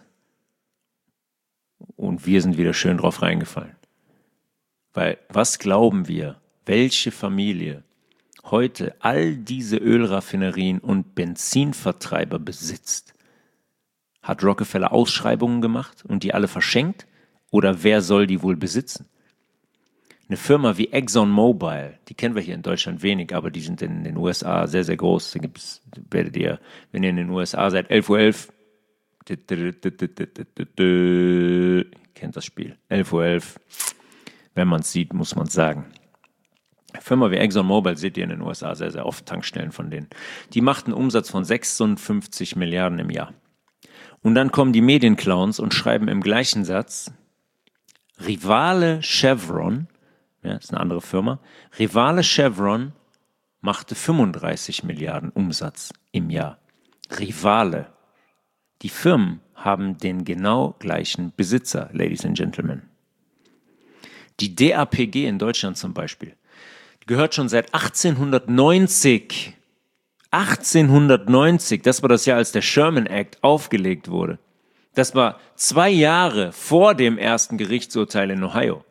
und wir sind wieder schön drauf reingefallen. Weil was glauben wir, welche Familie heute all diese Ölraffinerien und Benzinvertreiber besitzt? Hat Rockefeller Ausschreibungen gemacht und die alle verschenkt? Oder wer soll die wohl besitzen? Eine Firma wie ExxonMobil, die kennen wir hier in Deutschland wenig, aber die sind in den USA sehr, sehr groß. Da gibt's, werdet ihr, wenn ihr in den USA seid, 11:11 Uhr, kennt das Spiel, 11:11 Uhr. Wenn man es sieht, muss man es sagen. Eine Firma wie ExxonMobil seht ihr in den USA sehr, sehr oft, Tankstellen von denen. Die macht einen Umsatz von 56 Milliarden im Jahr. Und dann kommen die Medienclowns und schreiben im gleichen Satz, Rivale Chevron, ja, ist eine andere Firma, Rivale Chevron machte 35 Milliarden Umsatz im Jahr. Rivale. Die Firmen haben den genau gleichen Besitzer, Ladies and Gentlemen. Die DAPG in Deutschland zum Beispiel gehört schon seit 1890. 1890, das war das Jahr, als der Sherman Act aufgelegt wurde. Das war 2 Jahre vor dem ersten Gerichtsurteil in Ohio.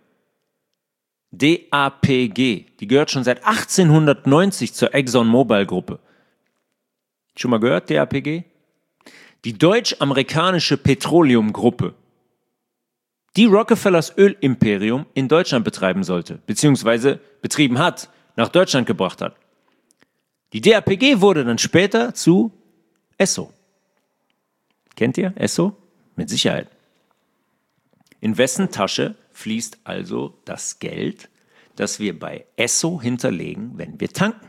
DAPG, die gehört schon seit 1890 zur ExxonMobil-Gruppe. Schon mal gehört, DAPG? Die deutsch-amerikanische Petroleum-Gruppe, die Rockefellers Ölimperium in Deutschland betreiben sollte, beziehungsweise betrieben hat, nach Deutschland gebracht hat. Die DAPG wurde dann später zu Esso. Kennt ihr Esso? Mit Sicherheit. In wessen Tasche fließt also das Geld, das wir bei Esso hinterlegen, wenn wir tanken?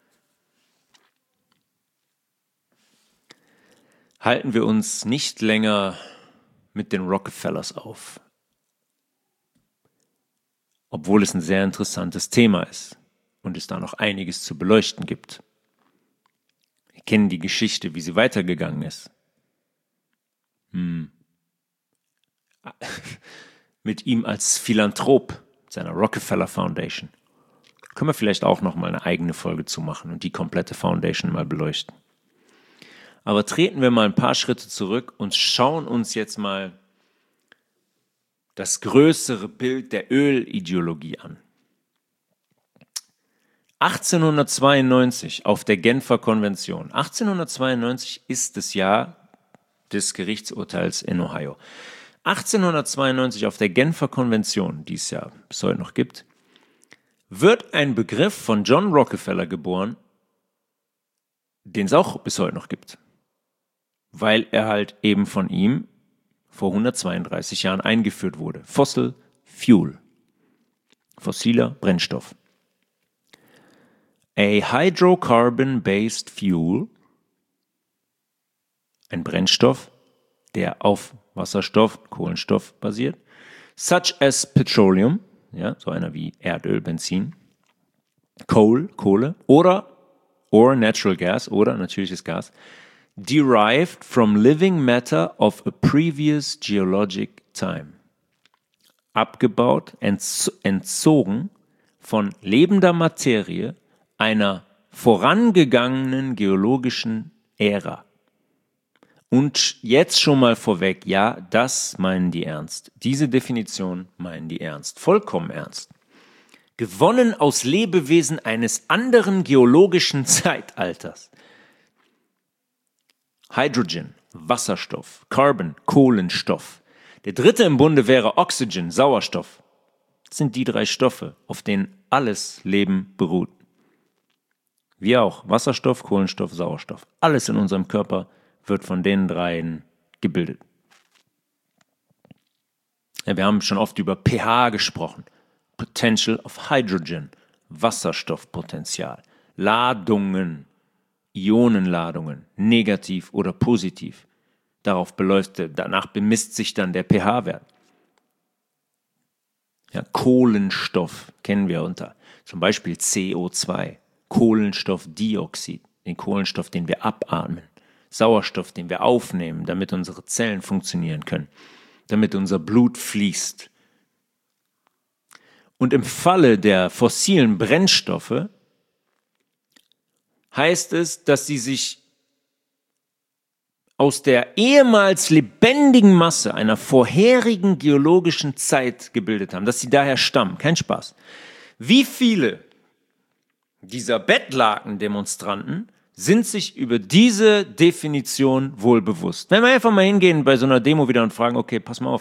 Halten wir uns nicht länger mit den Rockefellers auf, obwohl es ein sehr interessantes Thema ist und es da noch einiges zu beleuchten gibt. Wir kennen die Geschichte, wie sie weitergegangen ist. Mit ihm als Philanthrop seiner Rockefeller Foundation. Können wir vielleicht auch noch mal eine eigene Folge zu machen und die komplette Foundation mal beleuchten. Aber treten wir mal ein paar Schritte zurück und schauen uns jetzt mal das größere Bild der Ölideologie an. 1892 auf der Genfer Konvention. 1892 ist das Jahr des Gerichtsurteils in Ohio. 1892 auf der Genfer Konvention, die es ja bis heute noch gibt, wird ein Begriff von John Rockefeller geboren, den es auch bis heute noch gibt. Weil er halt eben von ihm vor 132 Jahren eingeführt wurde. Fossil Fuel. Fossiler Brennstoff. A hydrocarbon-based fuel, ein Brennstoff, der auf Wasserstoff, Kohlenstoff basiert, such as petroleum, ja, so einer wie Erdöl, Benzin, Kohle or natural gas oder natürliches Gas, derived from living matter of a previous geologic time. Abgebaut, entzogen von lebender Materie einer vorangegangenen geologischen Ära. Und jetzt schon mal vorweg, ja, das meinen die ernst. Diese Definition meinen die ernst. Vollkommen ernst. Gewonnen aus Lebewesen eines anderen geologischen Zeitalters. Hydrogen, Wasserstoff, Carbon, Kohlenstoff. Der dritte im Bunde wäre Oxygen, Sauerstoff. Das sind die 3 Stoffe, auf denen alles Leben beruht. Wir auch. Wasserstoff, Kohlenstoff, Sauerstoff. Alles in unserem Körper wird von den 3 gebildet. Ja, wir haben schon oft über pH gesprochen. Potential of Hydrogen, Wasserstoffpotenzial, Ladungen, Ionenladungen, negativ oder positiv. Danach bemisst sich dann der pH-Wert. Ja, Kohlenstoff kennen wir unter, zum Beispiel CO2, Kohlenstoffdioxid, den Kohlenstoff, den wir abatmen, Sauerstoff, den wir aufnehmen, damit unsere Zellen funktionieren können, damit unser Blut fließt. Und im Falle der fossilen Brennstoffe heißt es, dass sie sich aus der ehemals lebendigen Masse einer vorherigen geologischen Zeit gebildet haben, dass sie daher stammen. Kein Spaß. Wie viele dieser Bettlaken-Demonstranten sind sich über diese Definition wohl bewusst? Wenn wir einfach mal hingehen bei so einer Demo wieder und fragen, okay, pass mal auf,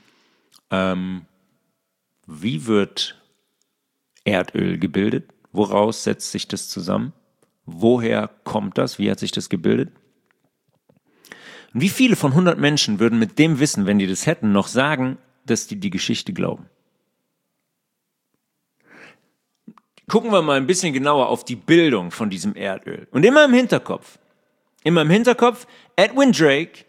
wie wird Erdöl gebildet? Woraus setzt sich das zusammen? Woher kommt das? Wie hat sich das gebildet? Und wie viele von 100 Menschen würden mit dem Wissen, wenn die das hätten, noch sagen, dass die Geschichte glauben? Gucken wir mal ein bisschen genauer auf die Bildung von diesem Erdöl. Und immer im Hinterkopf, Edwin Drake,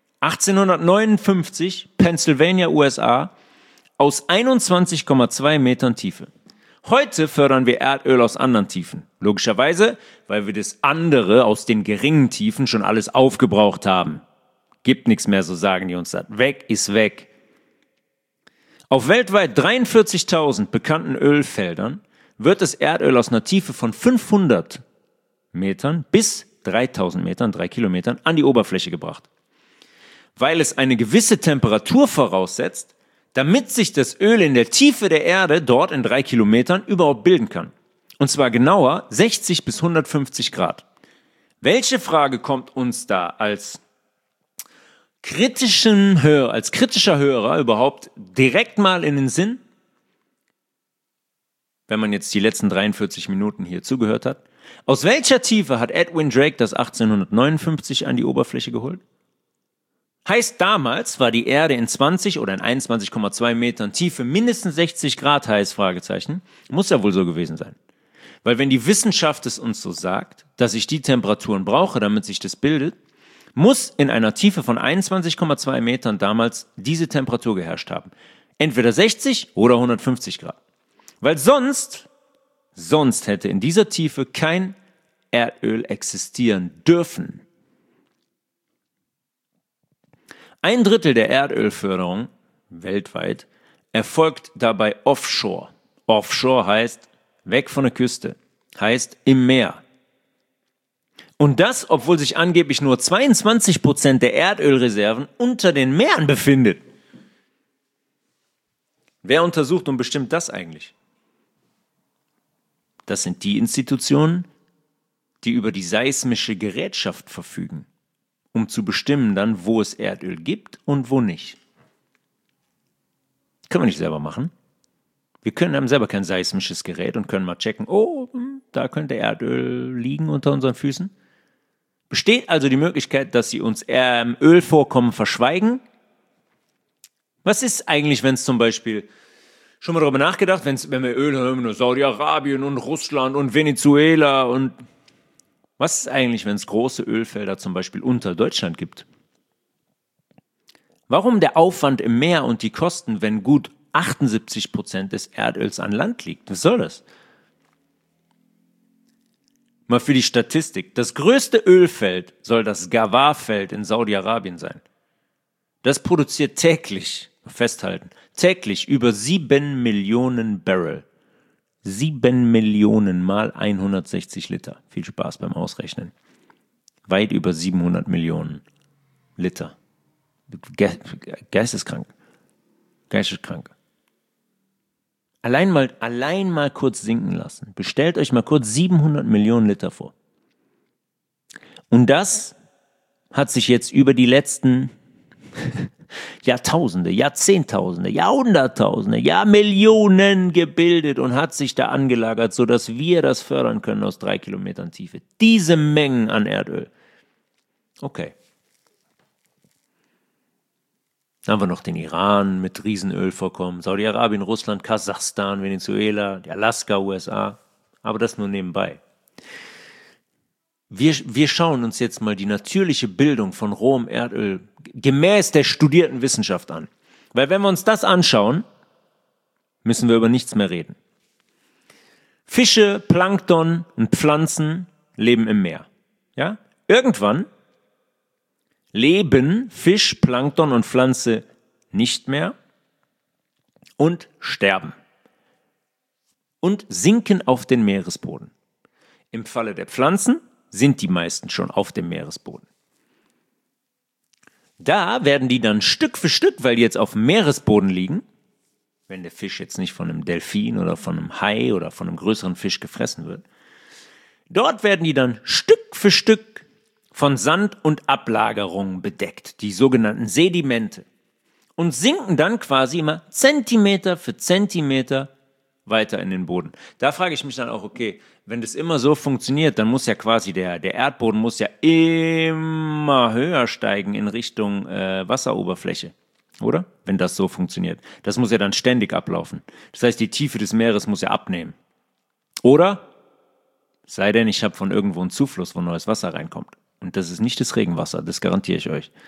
1859, Pennsylvania, USA, aus 21,2 Metern Tiefe. Heute fördern wir Erdöl aus anderen Tiefen. Logischerweise, weil wir das andere aus den geringen Tiefen schon alles aufgebraucht haben. Gibt nichts mehr, so sagen die uns das. Weg ist weg. Auf weltweit 43.000 bekannten Ölfeldern wird das Erdöl aus einer Tiefe von 500 Metern bis 3.000 Metern, 3 Kilometern, an die Oberfläche gebracht. Weil es eine gewisse Temperatur voraussetzt, damit sich das Öl in der Tiefe der Erde, dort in 3 Kilometern, überhaupt bilden kann. Und zwar genauer 60 bis 150 Grad. Welche Frage kommt uns da als kritischer Hörer überhaupt direkt mal in den Sinn? Wenn man jetzt die letzten 43 Minuten hier zugehört hat. Aus welcher Tiefe hat Edwin Drake das 1859 an die Oberfläche geholt? Heißt, damals war die Erde in 20 oder in 21,2 Metern Tiefe mindestens 60 Grad heiß, Fragezeichen. Muss ja wohl so gewesen sein. Weil wenn die Wissenschaft es uns so sagt, dass ich die Temperaturen brauche, damit sich das bildet, muss in einer Tiefe von 21,2 Metern damals diese Temperatur geherrscht haben. Entweder 60 oder 150 Grad. Weil sonst hätte in dieser Tiefe kein Erdöl existieren dürfen. 1/3 der Erdölförderung weltweit erfolgt dabei offshore. Offshore heißt weg von der Küste, heißt im Meer. Und das, obwohl sich angeblich nur 22% der Erdölreserven unter den Meeren befindet. Wer untersucht und bestimmt das eigentlich? Das sind die Institutionen, die über die seismische Gerätschaft verfügen, um zu bestimmen dann, wo es Erdöl gibt und wo nicht. Können wir nicht selber machen. Wir haben selber kein seismisches Gerät und können mal checken, da könnte Erdöl liegen unter unseren Füßen. Besteht also die Möglichkeit, dass sie uns Ölvorkommen verschweigen? Was ist eigentlich, wenn es zum Beispiel, schon mal darüber nachgedacht, wenn wir Öl haben, nur Saudi-Arabien und Russland und Venezuela und was ist eigentlich, wenn es große Ölfelder zum Beispiel unter Deutschland gibt? Warum der Aufwand im Meer und die Kosten, wenn gut 78% des Erdöls an Land liegt. Was soll das? Mal für die Statistik. Das größte Ölfeld soll das Ghawar-Feld in Saudi-Arabien sein. Das produziert täglich, festhalten, täglich über 7 Millionen Barrel. 7 Millionen mal 160 Liter. Viel Spaß beim Ausrechnen. Weit über 700 Millionen Liter. Geisteskrank. Geisteskrank. Allein mal kurz sinken lassen. Bestellt euch mal kurz 700 Millionen Liter vor. Und das hat sich jetzt über die letzten Jahrtausende, Jahrzehntausende, Jahrhunderttausende, Jahrmillionen gebildet und hat sich da angelagert, sodass wir das fördern können aus 3 Kilometern Tiefe. Diese Mengen an Erdöl. Okay. Dann haben wir noch den Iran mit Riesenölvorkommen, Saudi-Arabien, Russland, Kasachstan, Venezuela, die Alaska, USA. Aber das nur nebenbei. Wir schauen uns jetzt mal die natürliche Bildung von rohem Erdöl gemäß der studierten Wissenschaft an. Weil wenn wir uns das anschauen, müssen wir über nichts mehr reden. Fische, Plankton und Pflanzen leben im Meer. Ja? Irgendwann leben Fisch, Plankton und Pflanze nicht mehr und sterben und sinken auf den Meeresboden. Im Falle der Pflanzen sind die meisten schon auf dem Meeresboden. Da werden die dann Stück für Stück, weil die jetzt auf dem Meeresboden liegen, wenn der Fisch jetzt nicht von einem Delfin oder von einem Hai oder von einem größeren Fisch gefressen wird, dort werden die dann Stück für Stück von Sand und Ablagerungen bedeckt, die sogenannten Sedimente, und sinken dann quasi immer Zentimeter für Zentimeter weiter in den Boden. Da frage ich mich dann auch, okay, wenn das immer so funktioniert, dann muss ja quasi der Erdboden muss ja immer höher steigen in Richtung Wasseroberfläche, oder? Wenn das so funktioniert. Das muss ja dann ständig ablaufen. Das heißt, die Tiefe des Meeres muss ja abnehmen. Oder? Sei denn, ich habe von irgendwo einen Zufluss, wo neues Wasser reinkommt. Und das ist nicht das Regenwasser, das garantiere ich euch.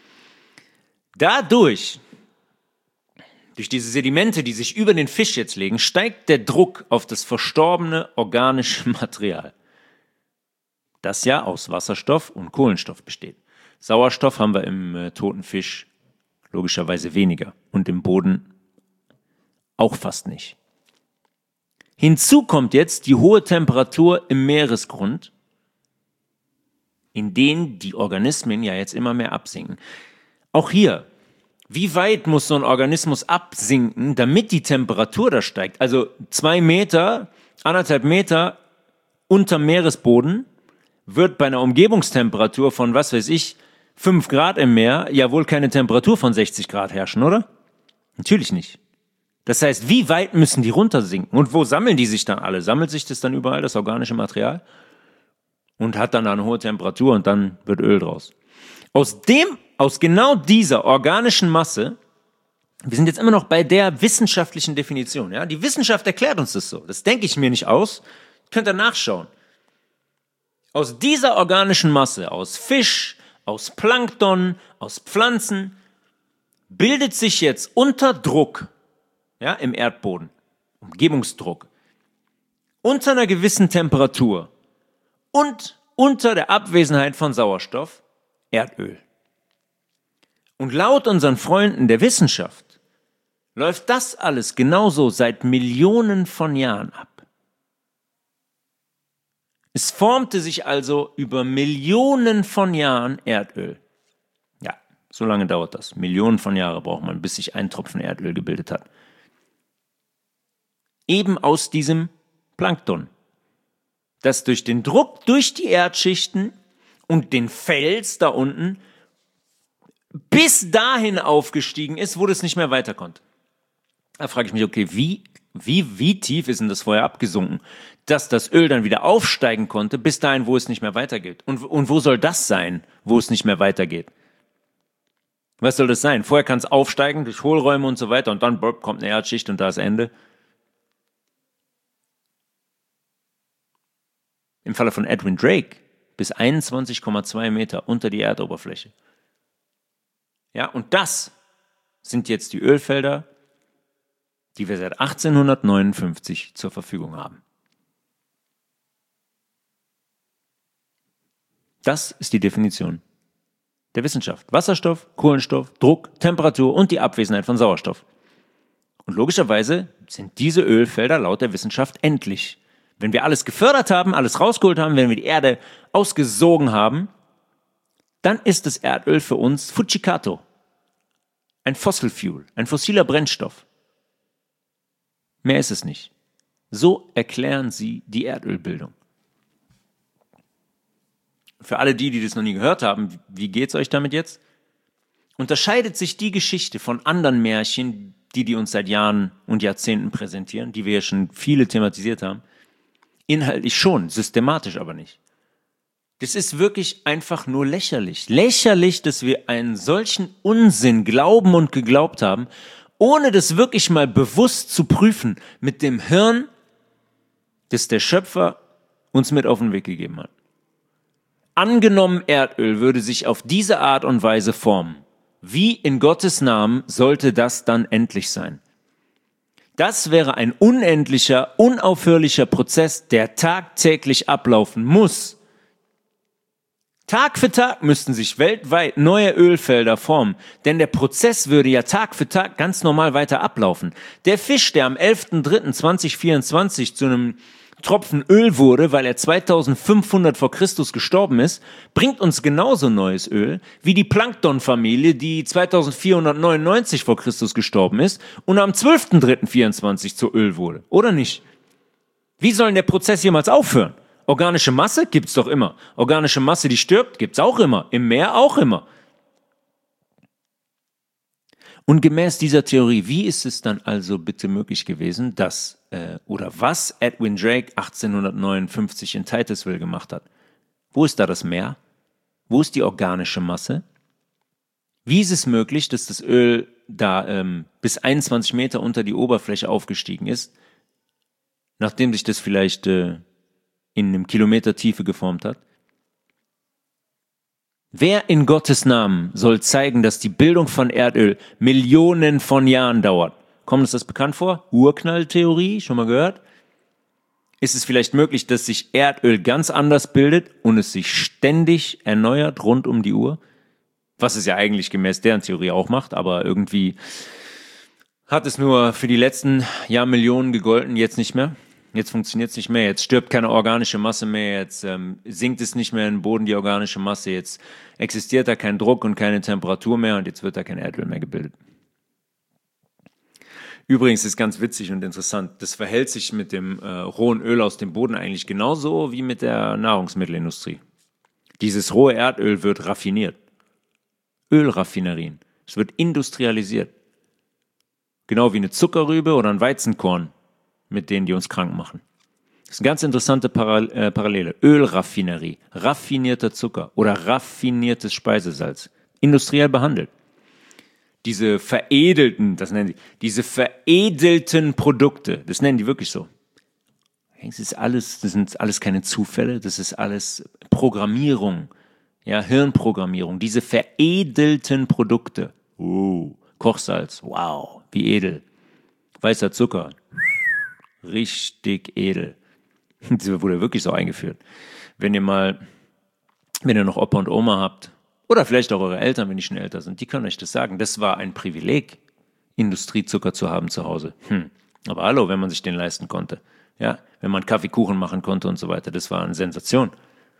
Durch diese Sedimente, die sich über den Fisch jetzt legen, steigt der Druck auf das verstorbene organische Material, das ja aus Wasserstoff und Kohlenstoff besteht. Sauerstoff haben wir im toten Fisch logischerweise weniger und im Boden auch fast nicht. Hinzu kommt jetzt die hohe Temperatur im Meeresgrund, in denen die Organismen ja jetzt immer mehr absinken. Auch hier, wie weit muss so ein Organismus absinken, damit die Temperatur da steigt? Also 2 Meter, 1,5 Meter unterm Meeresboden wird bei einer Umgebungstemperatur von, 5 Grad im Meer ja wohl keine Temperatur von 60 Grad herrschen, oder? Natürlich nicht. Das heißt, wie weit müssen die runtersinken? Und wo sammeln die sich dann alle? Sammelt sich das dann überall, das organische Material? Und hat dann eine hohe Temperatur und dann wird Öl draus. Aus genau dieser organischen Masse, wir sind jetzt immer noch bei der wissenschaftlichen Definition, ja? Die Wissenschaft erklärt uns das so. Das denke ich mir nicht aus. Könnt ihr nachschauen. Aus dieser organischen Masse, aus Fisch, aus Plankton, aus Pflanzen, bildet sich jetzt unter Druck, ja, im Erdboden, Umgebungsdruck, unter einer gewissen Temperatur und unter der Abwesenheit von Sauerstoff, Erdöl. Und laut unseren Freunden der Wissenschaft läuft das alles genauso seit Millionen von Jahren ab. Es formte sich also über Millionen von Jahren Erdöl. Ja, so lange dauert das. Millionen von Jahren braucht man, bis sich ein Tropfen Erdöl gebildet hat. Eben aus diesem Plankton, das durch den Druck durch die Erdschichten und den Fels da unten bis dahin aufgestiegen ist, wo das nicht mehr weiter konnte. Da frage ich mich, okay, wie tief ist denn das vorher abgesunken, dass das Öl dann wieder aufsteigen konnte, bis dahin, wo es nicht mehr weitergeht? Und wo soll das sein, wo es nicht mehr weitergeht? Was soll das sein? Vorher kann es aufsteigen durch Hohlräume und so weiter und dann kommt eine Erdschicht und da ist Ende. Im Falle von Edwin Drake bis 21,2 Meter unter die Erdoberfläche. Ja, und das sind jetzt die Ölfelder, die wir seit 1859 zur Verfügung haben. Das ist die Definition der Wissenschaft. Wasserstoff, Kohlenstoff, Druck, Temperatur und die Abwesenheit von Sauerstoff. Und logischerweise sind diese Ölfelder laut der Wissenschaft endlich. Wenn wir alles gefördert haben, alles rausgeholt haben, wenn wir die Erde ausgesogen haben, dann ist das Erdöl für uns Fujikato. Ein Fossil Fuel, ein fossiler Brennstoff. Mehr ist es nicht. So erklären sie die Erdölbildung. Für alle die das noch nie gehört haben, wie geht's euch damit jetzt? Unterscheidet sich die Geschichte von anderen Märchen, die uns seit Jahren und Jahrzehnten präsentieren, die wir ja schon viele thematisiert haben? Inhaltlich schon, systematisch aber nicht. Das ist wirklich einfach nur lächerlich. Lächerlich, dass wir einen solchen Unsinn glauben und geglaubt haben, ohne das wirklich mal bewusst zu prüfen mit dem Hirn, das der Schöpfer uns mit auf den Weg gegeben hat. Angenommen, Erdöl würde sich auf diese Art und Weise formen. Wie in Gottes Namen sollte das dann endlich sein? Das wäre ein unendlicher, unaufhörlicher Prozess, der tagtäglich ablaufen muss. Tag für Tag müssten sich weltweit neue Ölfelder formen, denn der Prozess würde ja Tag für Tag ganz normal weiter ablaufen. Der Fisch, der am 11.03.2024 zu einem Tropfen Öl wurde, weil er 2500 vor Christus gestorben ist, bringt uns genauso neues Öl wie die Planktonfamilie, die 2499 vor Christus gestorben ist und am 12.03.24 zu Öl wurde. Oder nicht? Wie soll denn der Prozess jemals aufhören? Organische Masse gibt's doch immer. Organische Masse, die stirbt, gibt's auch immer. Im Meer auch immer. Und gemäß dieser Theorie, wie ist es dann also bitte möglich gewesen, dass was Edwin Drake 1859 in Titusville gemacht hat? Wo ist da das Meer? Wo ist die organische Masse? Wie ist es möglich, dass das Öl da bis 21 Meter unter die Oberfläche aufgestiegen ist, nachdem sich das vielleicht in einem Kilometer Tiefe geformt hat? Wer in Gottes Namen soll zeigen, dass die Bildung von Erdöl Millionen von Jahren dauert? Kommt uns das bekannt vor? Urknalltheorie, schon mal gehört? Ist es vielleicht möglich, dass sich Erdöl ganz anders bildet und es sich ständig erneuert rund um die Uhr? Was es ja eigentlich gemäß deren Theorie auch macht, aber irgendwie hat es nur für die letzten Jahrmillionen gegolten, jetzt nicht mehr. Jetzt funktioniert es nicht mehr, jetzt stirbt keine organische Masse mehr, jetzt sinkt es nicht mehr in den Boden, die organische Masse, jetzt existiert da kein Druck und keine Temperatur mehr und jetzt wird da kein Erdöl mehr gebildet. Übrigens ist ganz witzig und interessant, das verhält sich mit dem rohen Öl aus dem Boden eigentlich genauso wie mit der Nahrungsmittelindustrie. Dieses rohe Erdöl wird raffiniert. Ölraffinerien. Es wird industrialisiert. Genau wie eine Zuckerrübe oder ein Weizenkorn, mit denen die uns krank machen. Das ist eine ganz interessante Parallele. Ölraffinerie, raffinierter Zucker oder raffiniertes Speisesalz. Industriell behandelt. Diese veredelten, das nennen sie, diese veredelten Produkte, das nennen die wirklich so. Das sind alles keine Zufälle, das ist alles Programmierung, ja, Hirnprogrammierung. Diese veredelten Produkte, Kochsalz, wow, wie edel. Weißer Zucker, richtig edel. Das wurde wirklich so eingeführt. Wenn ihr noch Opa und Oma habt, oder vielleicht auch eure Eltern, wenn die schon älter sind, die können euch das sagen. Das war ein Privileg, Industriezucker zu haben zu Hause. Aber hallo, wenn man sich den leisten konnte. Ja, wenn man Kaffeekuchen machen konnte und so weiter, das war eine Sensation.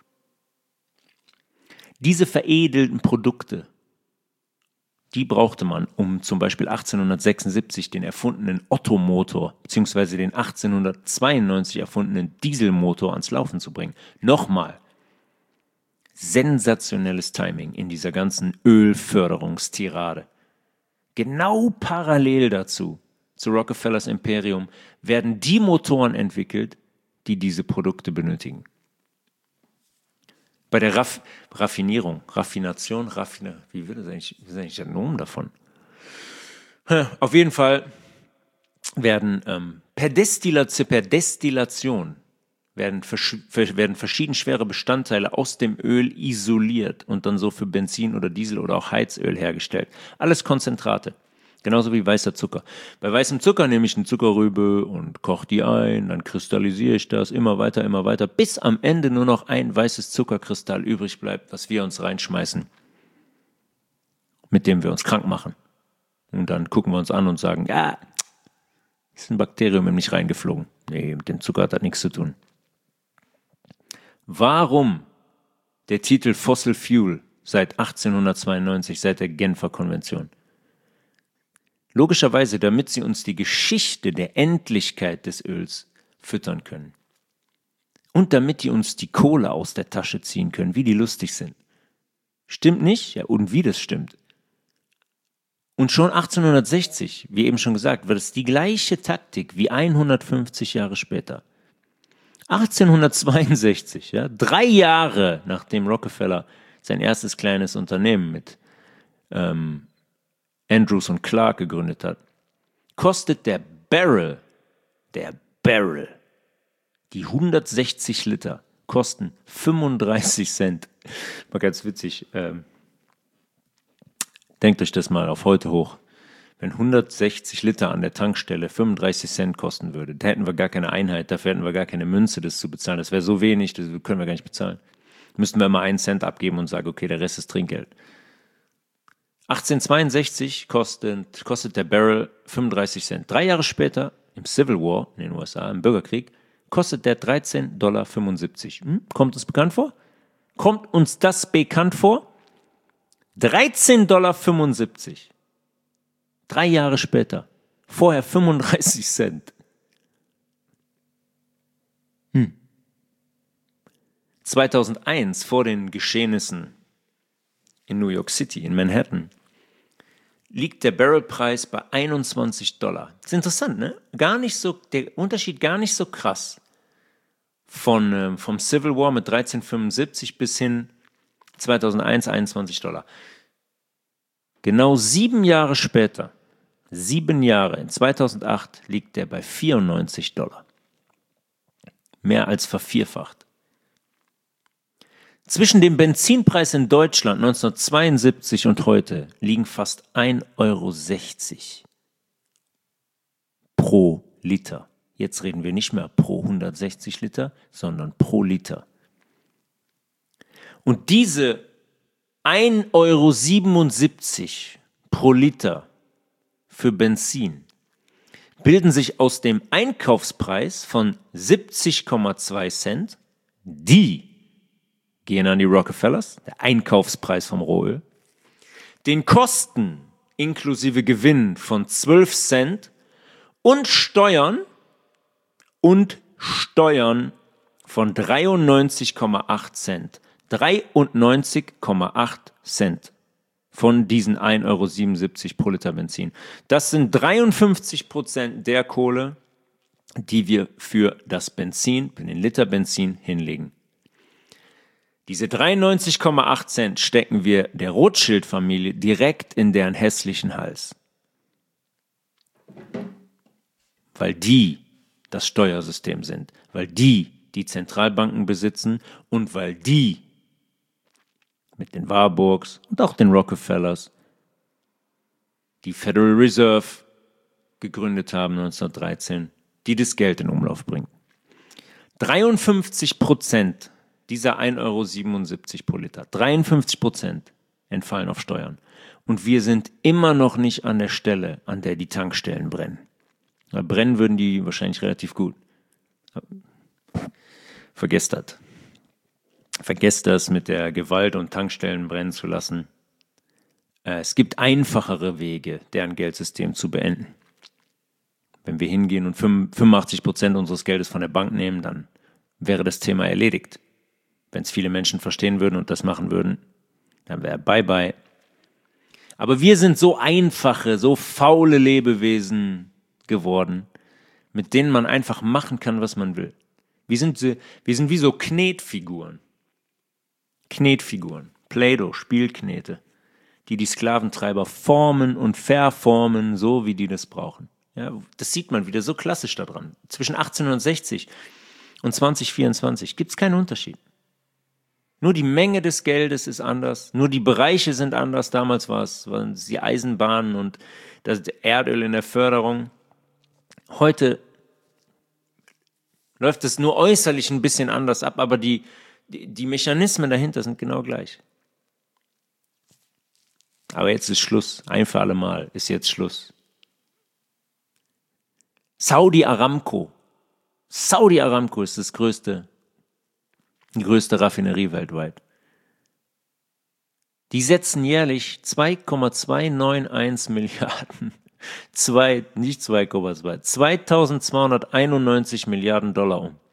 Diese veredelten Produkte, die brauchte man, um zum Beispiel 1876 den erfundenen Ottomotor beziehungsweise den 1892 erfundenen Dieselmotor ans Laufen zu bringen. Nochmal. Sensationelles Timing in dieser ganzen Ölförderungstirade. Genau parallel dazu, zu Rockefellers Imperium, werden die Motoren entwickelt, die diese Produkte benötigen. Bei der Raffination, wie wird das eigentlich, was ist eigentlich der Nomen davon? Auf jeden Fall werden per Destillation werden verschieden schwere Bestandteile aus dem Öl isoliert und dann so für Benzin oder Diesel oder auch Heizöl hergestellt. Alles Konzentrate. Genauso wie weißer Zucker. Bei weißem Zucker nehme ich eine Zuckerrübe und koche die ein, dann kristallisiere ich das immer weiter, bis am Ende nur noch ein weißes Zuckerkristall übrig bleibt, was wir uns reinschmeißen, mit dem wir uns krank machen. Und dann gucken wir uns an und sagen, ja, ist ein Bakterium in mich reingeflogen. Nee, mit dem Zucker hat das nichts zu tun. Warum der Titel Fossil Fuel seit 1892, seit der Genfer Konvention? Logischerweise, damit sie uns die Geschichte der Endlichkeit des Öls füttern können. Und damit die uns die Kohle aus der Tasche ziehen können, wie die lustig sind. Stimmt nicht? Ja, und wie das stimmt. Und schon 1860, wie eben schon gesagt, wird es die gleiche Taktik wie 150 Jahre später. 1862, ja, 3 Jahre nachdem Rockefeller sein erstes kleines Unternehmen mit Andrews und Clark gegründet hat, kostet der Barrel, die 160 Liter kosten 35 Cent. Mal ganz witzig, denkt euch das mal auf heute hoch. Wenn 160 Liter an der Tankstelle 35 Cent kosten würde, da hätten wir gar keine Einheit, dafür hätten wir gar keine Münze, das zu bezahlen. Das wäre so wenig, das können wir gar nicht bezahlen. Müssten wir mal 1 Cent abgeben und sagen, okay, der Rest ist Trinkgeld. 1862 kostet der Barrel 35 Cent. 3 Jahre später, im Civil War in den USA, im Bürgerkrieg, kostet der $13,75. Kommt uns bekannt vor? Kommt uns das bekannt vor? $13,75. 3 Jahre später. Vorher 35 Cent. 2001, vor den Geschehnissen in New York City, in Manhattan, liegt der Barrelpreis bei $21. Das ist interessant, ne? Der Unterschied gar nicht so krass. Vom Civil War mit 13,75 bis hin 2001 $21. Genau 7 Jahre später, 7 Jahre, in 2008, liegt der bei $94. Mehr als vervierfacht. Zwischen dem Benzinpreis in Deutschland 1972 und heute liegen fast 1,60 € pro Liter. Jetzt reden wir nicht mehr pro 160 Liter, sondern pro Liter. Und diese 1,77 € pro Liter für Benzin bilden sich aus dem Einkaufspreis von 70,2 Cent, die gehen an die Rockefellers, der Einkaufspreis vom Rohöl, den Kosten inklusive Gewinn von 12 Cent und Steuern von 93,8 Cent. 93,8 Cent von diesen 1,77 € pro Liter Benzin. Das sind 53% der Kohle, die wir für das Benzin, für den Liter Benzin hinlegen. Diese 93,8 Cent stecken wir der Rothschild-Familie direkt in deren hässlichen Hals. Weil die das Steuersystem sind, weil die Zentralbanken besitzen und weil die mit den Warburgs und auch den Rockefellers die Federal Reserve gegründet haben 1913, die das Geld in Umlauf bringen. 53% dieser 1,77 € pro Liter, 53% entfallen auf Steuern. Und wir sind immer noch nicht an der Stelle, an der die Tankstellen brennen. Weil brennen würden die wahrscheinlich relativ gut. Vergesst das. Vergesst das mit der Gewalt und Tankstellen brennen zu lassen. Es gibt einfachere Wege, deren Geldsystem zu beenden. Wenn wir hingehen und 85% unseres Geldes von der Bank nehmen, dann wäre das Thema erledigt. Wenn es viele Menschen verstehen würden und das machen würden, dann wäre bye-bye. Aber wir sind so einfache, so faule Lebewesen geworden, mit denen man einfach machen kann, was man will. Wir sind wie so Knetfiguren. Play-Doh, Spielknete, die Sklaventreiber formen und verformen, so wie die das brauchen. Ja, das sieht man wieder so klassisch daran. Zwischen 1860 und 2024 gibt es keinen Unterschied. Nur die Menge des Geldes ist anders, nur die Bereiche sind anders. Damals waren es die Eisenbahnen und das Erdöl in der Förderung. Heute läuft es nur äußerlich ein bisschen anders ab, aber die Mechanismen dahinter sind genau gleich. Aber jetzt ist Schluss. Ein für alle Mal ist jetzt Schluss. Saudi Aramco ist die größte Raffinerie weltweit. Die setzen jährlich 2,291 Milliarden, 2291 Milliarden Dollar um.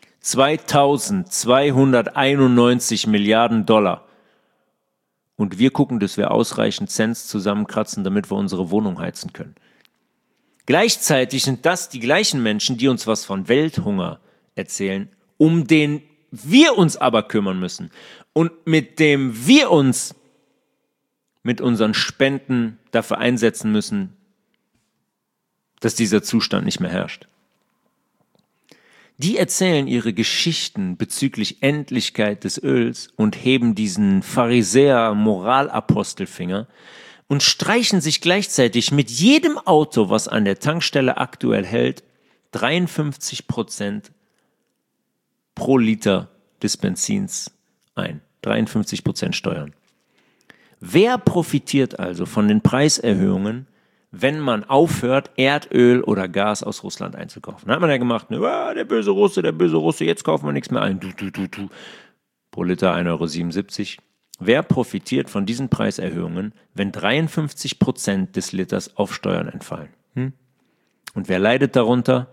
2291 Milliarden Dollar. Und wir gucken, dass wir ausreichend Cents zusammenkratzen, damit wir unsere Wohnung heizen können. Gleichzeitig sind das die gleichen Menschen, die uns was von Welthunger erzählen, um den wir uns aber kümmern müssen und mit dem wir uns mit unseren Spenden dafür einsetzen müssen, dass dieser Zustand nicht mehr herrscht. Die erzählen ihre Geschichten bezüglich Endlichkeit des Öls und heben diesen Pharisäer-Moralapostelfinger und streichen sich gleichzeitig mit jedem Auto, was an der Tankstelle aktuell hält, 53% pro Liter des Benzins ein. 53% Steuern. Wer profitiert also von den Preiserhöhungen, wenn man aufhört, Erdöl oder Gas aus Russland einzukaufen? Da hat man ja gemacht, der böse Russe, jetzt kaufen wir nichts mehr ein. Pro Liter 1,77 €. Wer profitiert von diesen Preiserhöhungen, wenn 53% des Liters auf Steuern entfallen? Und wer leidet darunter?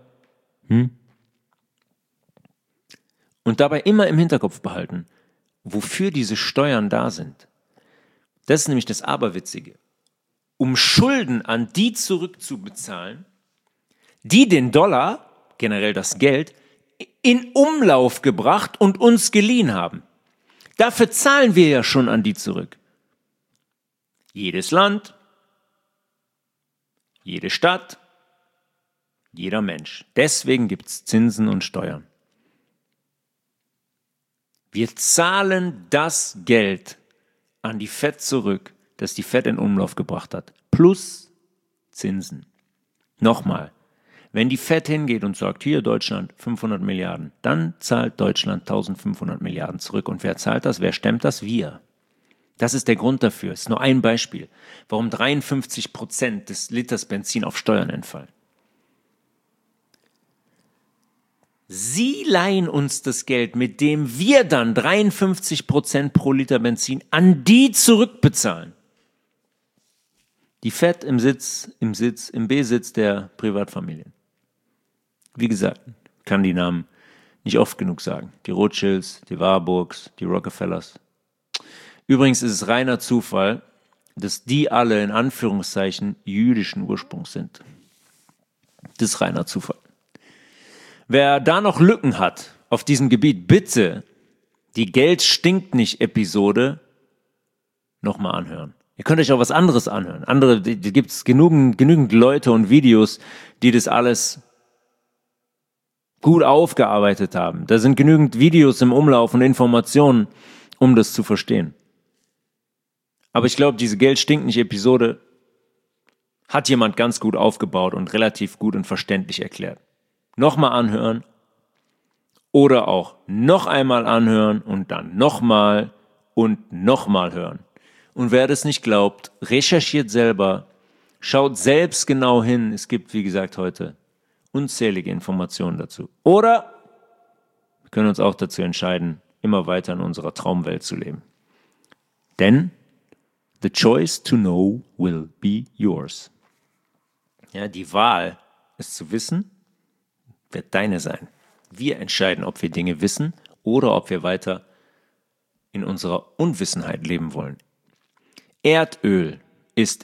Und dabei immer im Hinterkopf behalten, wofür diese Steuern da sind. Das ist nämlich das Aberwitzige. Um Schulden an die zurückzubezahlen, die den Dollar, generell das Geld, in Umlauf gebracht und uns geliehen haben. Dafür zahlen wir ja schon an die zurück. Jedes Land, jede Stadt, jeder Mensch. Deswegen gibt es Zinsen und Steuern. Wir zahlen das Geld an die Fed zurück, das die Fed in Umlauf gebracht hat, plus Zinsen. Nochmal, wenn die Fed hingeht und sagt, hier Deutschland 500 Milliarden, dann zahlt Deutschland 1500 Milliarden zurück. Und wer zahlt das? Wer stemmt das? Wir. Das ist der Grund dafür. Es ist nur ein Beispiel, warum 53% des Liters Benzin auf Steuern entfallen. Sie leihen uns das Geld, mit dem wir dann 53% pro Liter Benzin an die zurückbezahlen. Die Fed im Besitz der Privatfamilien. Wie gesagt, kann die Namen nicht oft genug sagen. Die Rothschilds, die Warburgs, die Rockefellers. Übrigens ist es reiner Zufall, dass die alle in Anführungszeichen jüdischen Ursprungs sind. Das ist reiner Zufall. Wer da noch Lücken hat auf diesem Gebiet, bitte die Geld stinkt nicht Episode nochmal anhören. Ihr könnt euch auch was anderes anhören. Die gibt es genügend Leute und Videos, die das alles gut aufgearbeitet haben. Da sind genügend Videos im Umlauf und Informationen, um das zu verstehen. Aber ich glaube, diese Geld stinkt nicht Episode hat jemand ganz gut aufgebaut und relativ gut und verständlich erklärt. Nochmal anhören oder auch noch einmal anhören und dann nochmal und nochmal hören. Und wer das nicht glaubt, recherchiert selber, schaut selbst genau hin. Es gibt, wie gesagt, heute unzählige Informationen dazu. Oder wir können uns auch dazu entscheiden, immer weiter in unserer Traumwelt zu leben. Denn the choice to know will be yours. Ja, die Wahl, es zu wissen, wird deine sein. Wir entscheiden, ob wir Dinge wissen oder ob wir weiter in unserer Unwissenheit leben wollen. Erdöl ist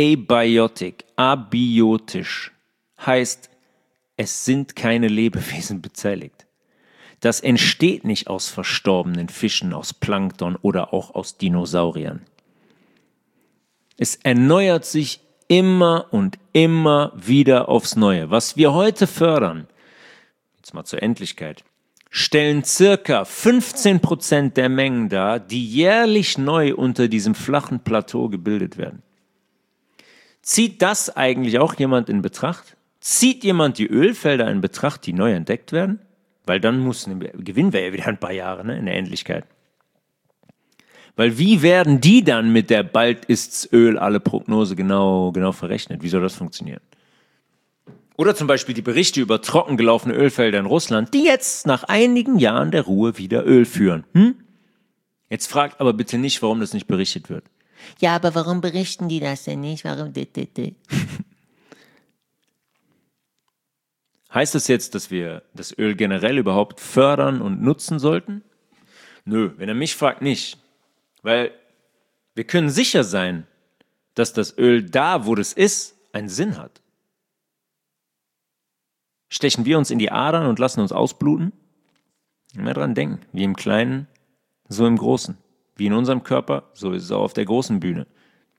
abiotisch, heißt, es sind keine Lebewesen beteiligt. Das entsteht nicht aus verstorbenen Fischen, aus Plankton oder auch aus Dinosauriern. Es erneuert sich immer und immer wieder aufs Neue. Was wir heute fördern, jetzt mal zur Endlichkeit, stellen circa 15% der Mengen dar, die jährlich neu unter diesem flachen Plateau gebildet werden. Zieht das eigentlich auch jemand in Betracht? Zieht jemand die Ölfelder in Betracht, die neu entdeckt werden? Weil dann gewinnen wir ja wieder ein paar Jahre, ne, in der Endlichkeit. Weil wie werden die dann mit der bald ist's Öl alle Prognose genau verrechnet? Wie soll das funktionieren? Oder zum Beispiel die Berichte über trockengelaufene Ölfelder in Russland, die jetzt nach einigen Jahren der Ruhe wieder Öl führen. Jetzt fragt aber bitte nicht, warum das nicht berichtet wird. Ja, aber warum berichten die das denn nicht? Warum? Heißt das jetzt, dass wir das Öl generell überhaupt fördern und nutzen sollten? Nö, wenn er mich fragt, nicht. Weil wir können sicher sein, dass das Öl da, wo das ist, einen Sinn hat. Stechen wir uns in die Adern und lassen uns ausbluten? Immer dran denken, wie im Kleinen, so im Großen. Wie in unserem Körper, so ist es auch auf der großen Bühne.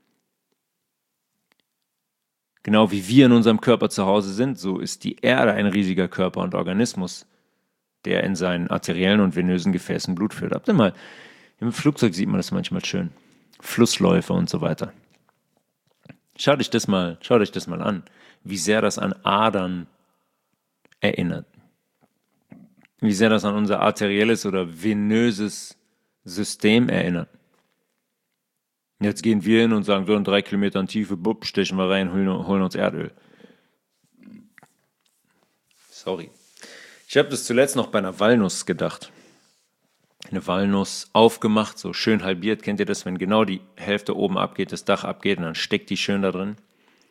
Genau wie wir in unserem Körper zu Hause sind, so ist die Erde ein riesiger Körper und Organismus, der in seinen arteriellen und venösen Gefäßen Blut führt. Habt ihr mal, im Flugzeug sieht man das manchmal schön. Flussläufe und so weiter. Schaut euch das mal an, wie sehr das an Adern erinnert. Wie sehr das an unser arterielles oder venöses System erinnert. Jetzt gehen wir hin und sagen, so in 3 Kilometern Tiefe, stechen wir rein, holen uns Erdöl. Sorry. Ich habe das zuletzt noch bei einer Walnuss gedacht. Eine Walnuss aufgemacht, so schön halbiert. Kennt ihr das, wenn genau die Hälfte oben abgeht, das Dach abgeht und dann steckt die schön da drin?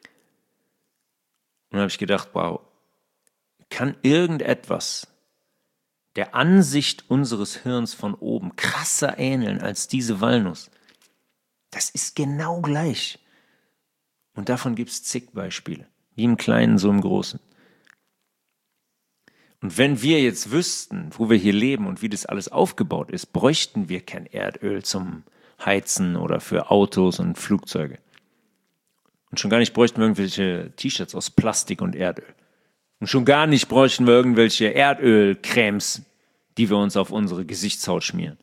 Und dann habe ich gedacht, wow, kann irgendetwas der Ansicht unseres Hirns von oben krasser ähneln als diese Walnuss? Das ist genau gleich. Und davon gibt es zig Beispiele. Wie im Kleinen, so im Großen. Und wenn wir jetzt wüssten, wo wir hier leben und wie das alles aufgebaut ist, bräuchten wir kein Erdöl zum Heizen oder für Autos und Flugzeuge. Und schon gar nicht bräuchten wir irgendwelche T-Shirts aus Plastik und Erdöl. Und schon gar nicht bräuchten wir irgendwelche Erdölcremes, die wir uns auf unsere Gesichtshaut schmieren.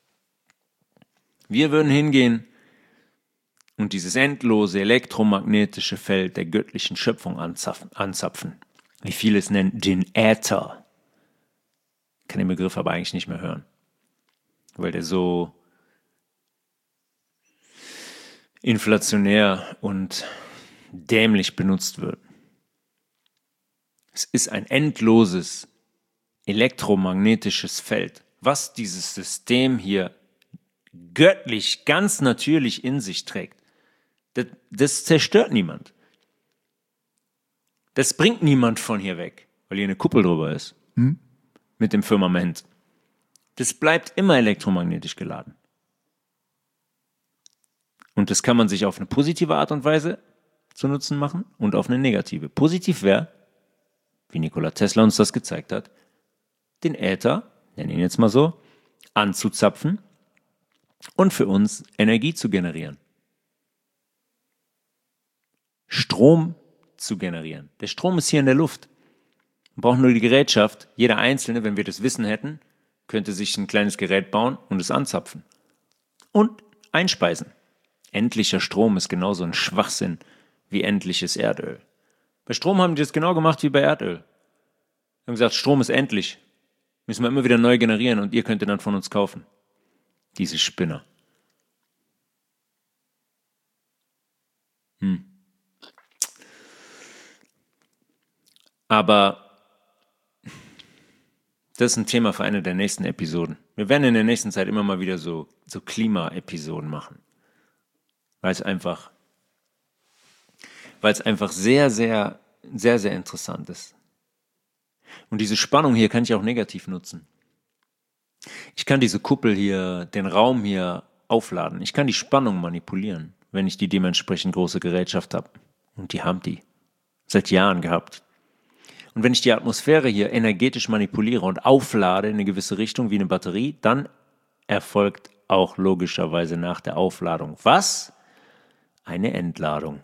Wir würden hingehen und dieses endlose elektromagnetische Feld der göttlichen Schöpfung anzapfen. Wie viele es nennen, den Äther. Ich kann den Begriff aber eigentlich nicht mehr hören, weil der so inflationär und dämlich benutzt wird. Es ist ein endloses elektromagnetisches Feld, was dieses System hier göttlich, ganz natürlich in sich trägt. Das zerstört niemand. Das bringt niemand von hier weg, weil hier eine Kuppel drüber ist. Mit dem Firmament. Das bleibt immer elektromagnetisch geladen. Und das kann man sich auf eine positive Art und Weise zu Nutzen machen und auf eine negative. Positiv wäre, wie Nikola Tesla uns das gezeigt hat, den Äther, nennen ihn jetzt mal so, anzuzapfen und für uns Energie zu generieren. Strom zu generieren. Der Strom ist hier in der Luft. Wir brauchen nur die Gerätschaft. Jeder Einzelne, wenn wir das Wissen hätten, könnte sich ein kleines Gerät bauen und es anzapfen. Und einspeisen. Endlicher Strom ist genauso ein Schwachsinn wie endliches Erdöl. Bei Strom haben die das genau gemacht wie bei Erdöl. Die haben gesagt, Strom ist endlich. Müssen wir immer wieder neu generieren und ihr könnt ihn dann von uns kaufen. Diese Spinner. Aber das ist ein Thema für eine der nächsten Episoden. Wir werden in der nächsten Zeit immer mal wieder so Klima-Episoden machen. Weil es einfach sehr, sehr, sehr, sehr interessant ist. Und diese Spannung hier kann ich auch negativ nutzen. Ich kann diese Kuppel hier, den Raum hier aufladen. Ich kann die Spannung manipulieren, wenn ich die dementsprechend große Gerätschaft habe. Und die haben die seit Jahren gehabt. Und wenn ich die Atmosphäre hier energetisch manipuliere und auflade in eine gewisse Richtung wie eine Batterie, dann erfolgt auch logischerweise nach der Aufladung was? Eine Entladung.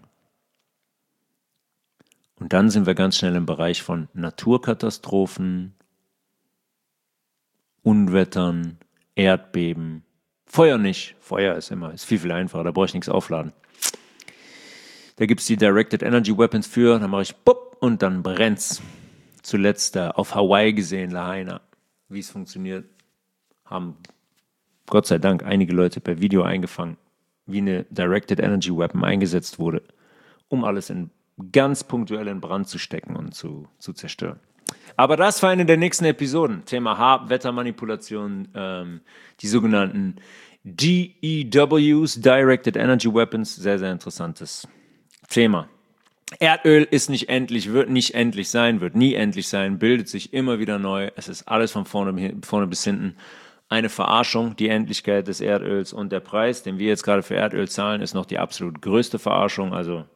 Und dann sind wir ganz schnell im Bereich von Naturkatastrophen, Unwettern, Erdbeben, Feuer nicht. Feuer ist viel, viel einfacher, da brauche ich nichts aufladen. Da gibt es die Directed Energy Weapons für, dann mache ich pop und dann brennt's. Zuletzt auf Hawaii gesehen, Lahaina, wie es funktioniert, haben Gott sei Dank einige Leute per Video eingefangen, wie eine Directed Energy Weapon eingesetzt wurde, um alles in ganz punktuell in Brand zu stecken und zu zerstören. Aber das war eine der nächsten Episoden. Thema Wettermanipulation, die sogenannten DEWs, Directed Energy Weapons, sehr, sehr interessantes Thema. Erdöl ist nicht endlich, wird nicht endlich sein, wird nie endlich sein, bildet sich immer wieder neu. Es ist alles von vorne bis hinten eine Verarschung. Die Endlichkeit des Erdöls und der Preis, den wir jetzt gerade für Erdöl zahlen, ist noch die absolut größte Verarschung. Also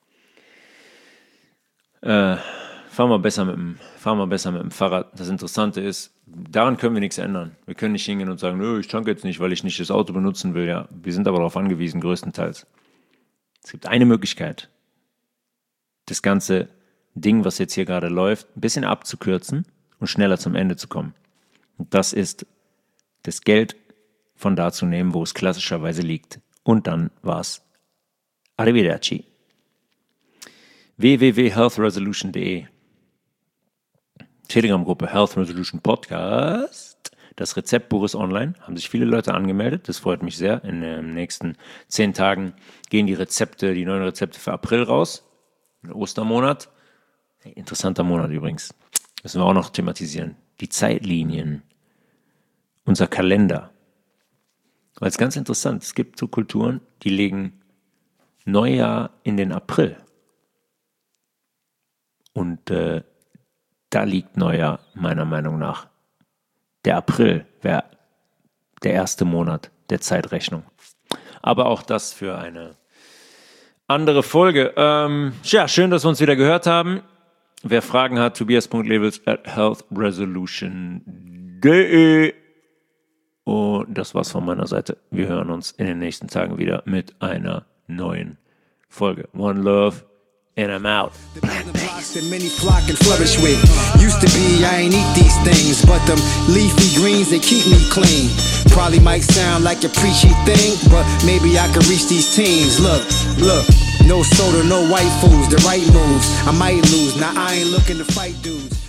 fahren wir besser mit dem Fahrrad. Das Interessante ist, daran können wir nichts ändern. Wir können nicht hingehen und sagen, nö, ich tanke jetzt nicht, weil ich nicht das Auto benutzen will. Ja, wir sind aber darauf angewiesen, größtenteils. Es gibt eine Möglichkeit, das ganze Ding, was jetzt hier gerade läuft, ein bisschen abzukürzen und schneller zum Ende zu kommen. Und das ist, das Geld von da zu nehmen, wo es klassischerweise liegt. Und dann war's. Arrivederci. www.healthresolution.de Telegram-Gruppe Health Resolution Podcast. Das Rezeptbuch ist online. Haben sich viele Leute angemeldet. Das freut mich sehr. In den nächsten 10 Tagen gehen die neuen Rezepte für April raus. Ostermonat. Interessanter Monat übrigens. Müssen wir auch noch thematisieren. Die Zeitlinien. Unser Kalender. Weil es ganz interessant. Es gibt so Kulturen, die legen Neujahr in den April. Und da liegt Neujahr meiner Meinung nach. Der April wäre der erste Monat der Zeitrechnung. Aber auch das für eine andere Folge. Schön, dass wir uns wieder gehört haben. Wer Fragen hat, tobias.levels@healthresolution.de. Und das war's von meiner Seite. Wir hören uns in den nächsten Tagen wieder mit einer neuen Folge. One love. And I'm out. The building blocks that many flock and flourish with. Used to be, I ain't eat these things, but them leafy greens, they keep me clean. Probably might sound like a preachy thing, but maybe I can reach these teens. Look, no soda, no white foods, the right moves. I might lose, now I ain't looking to fight dudes.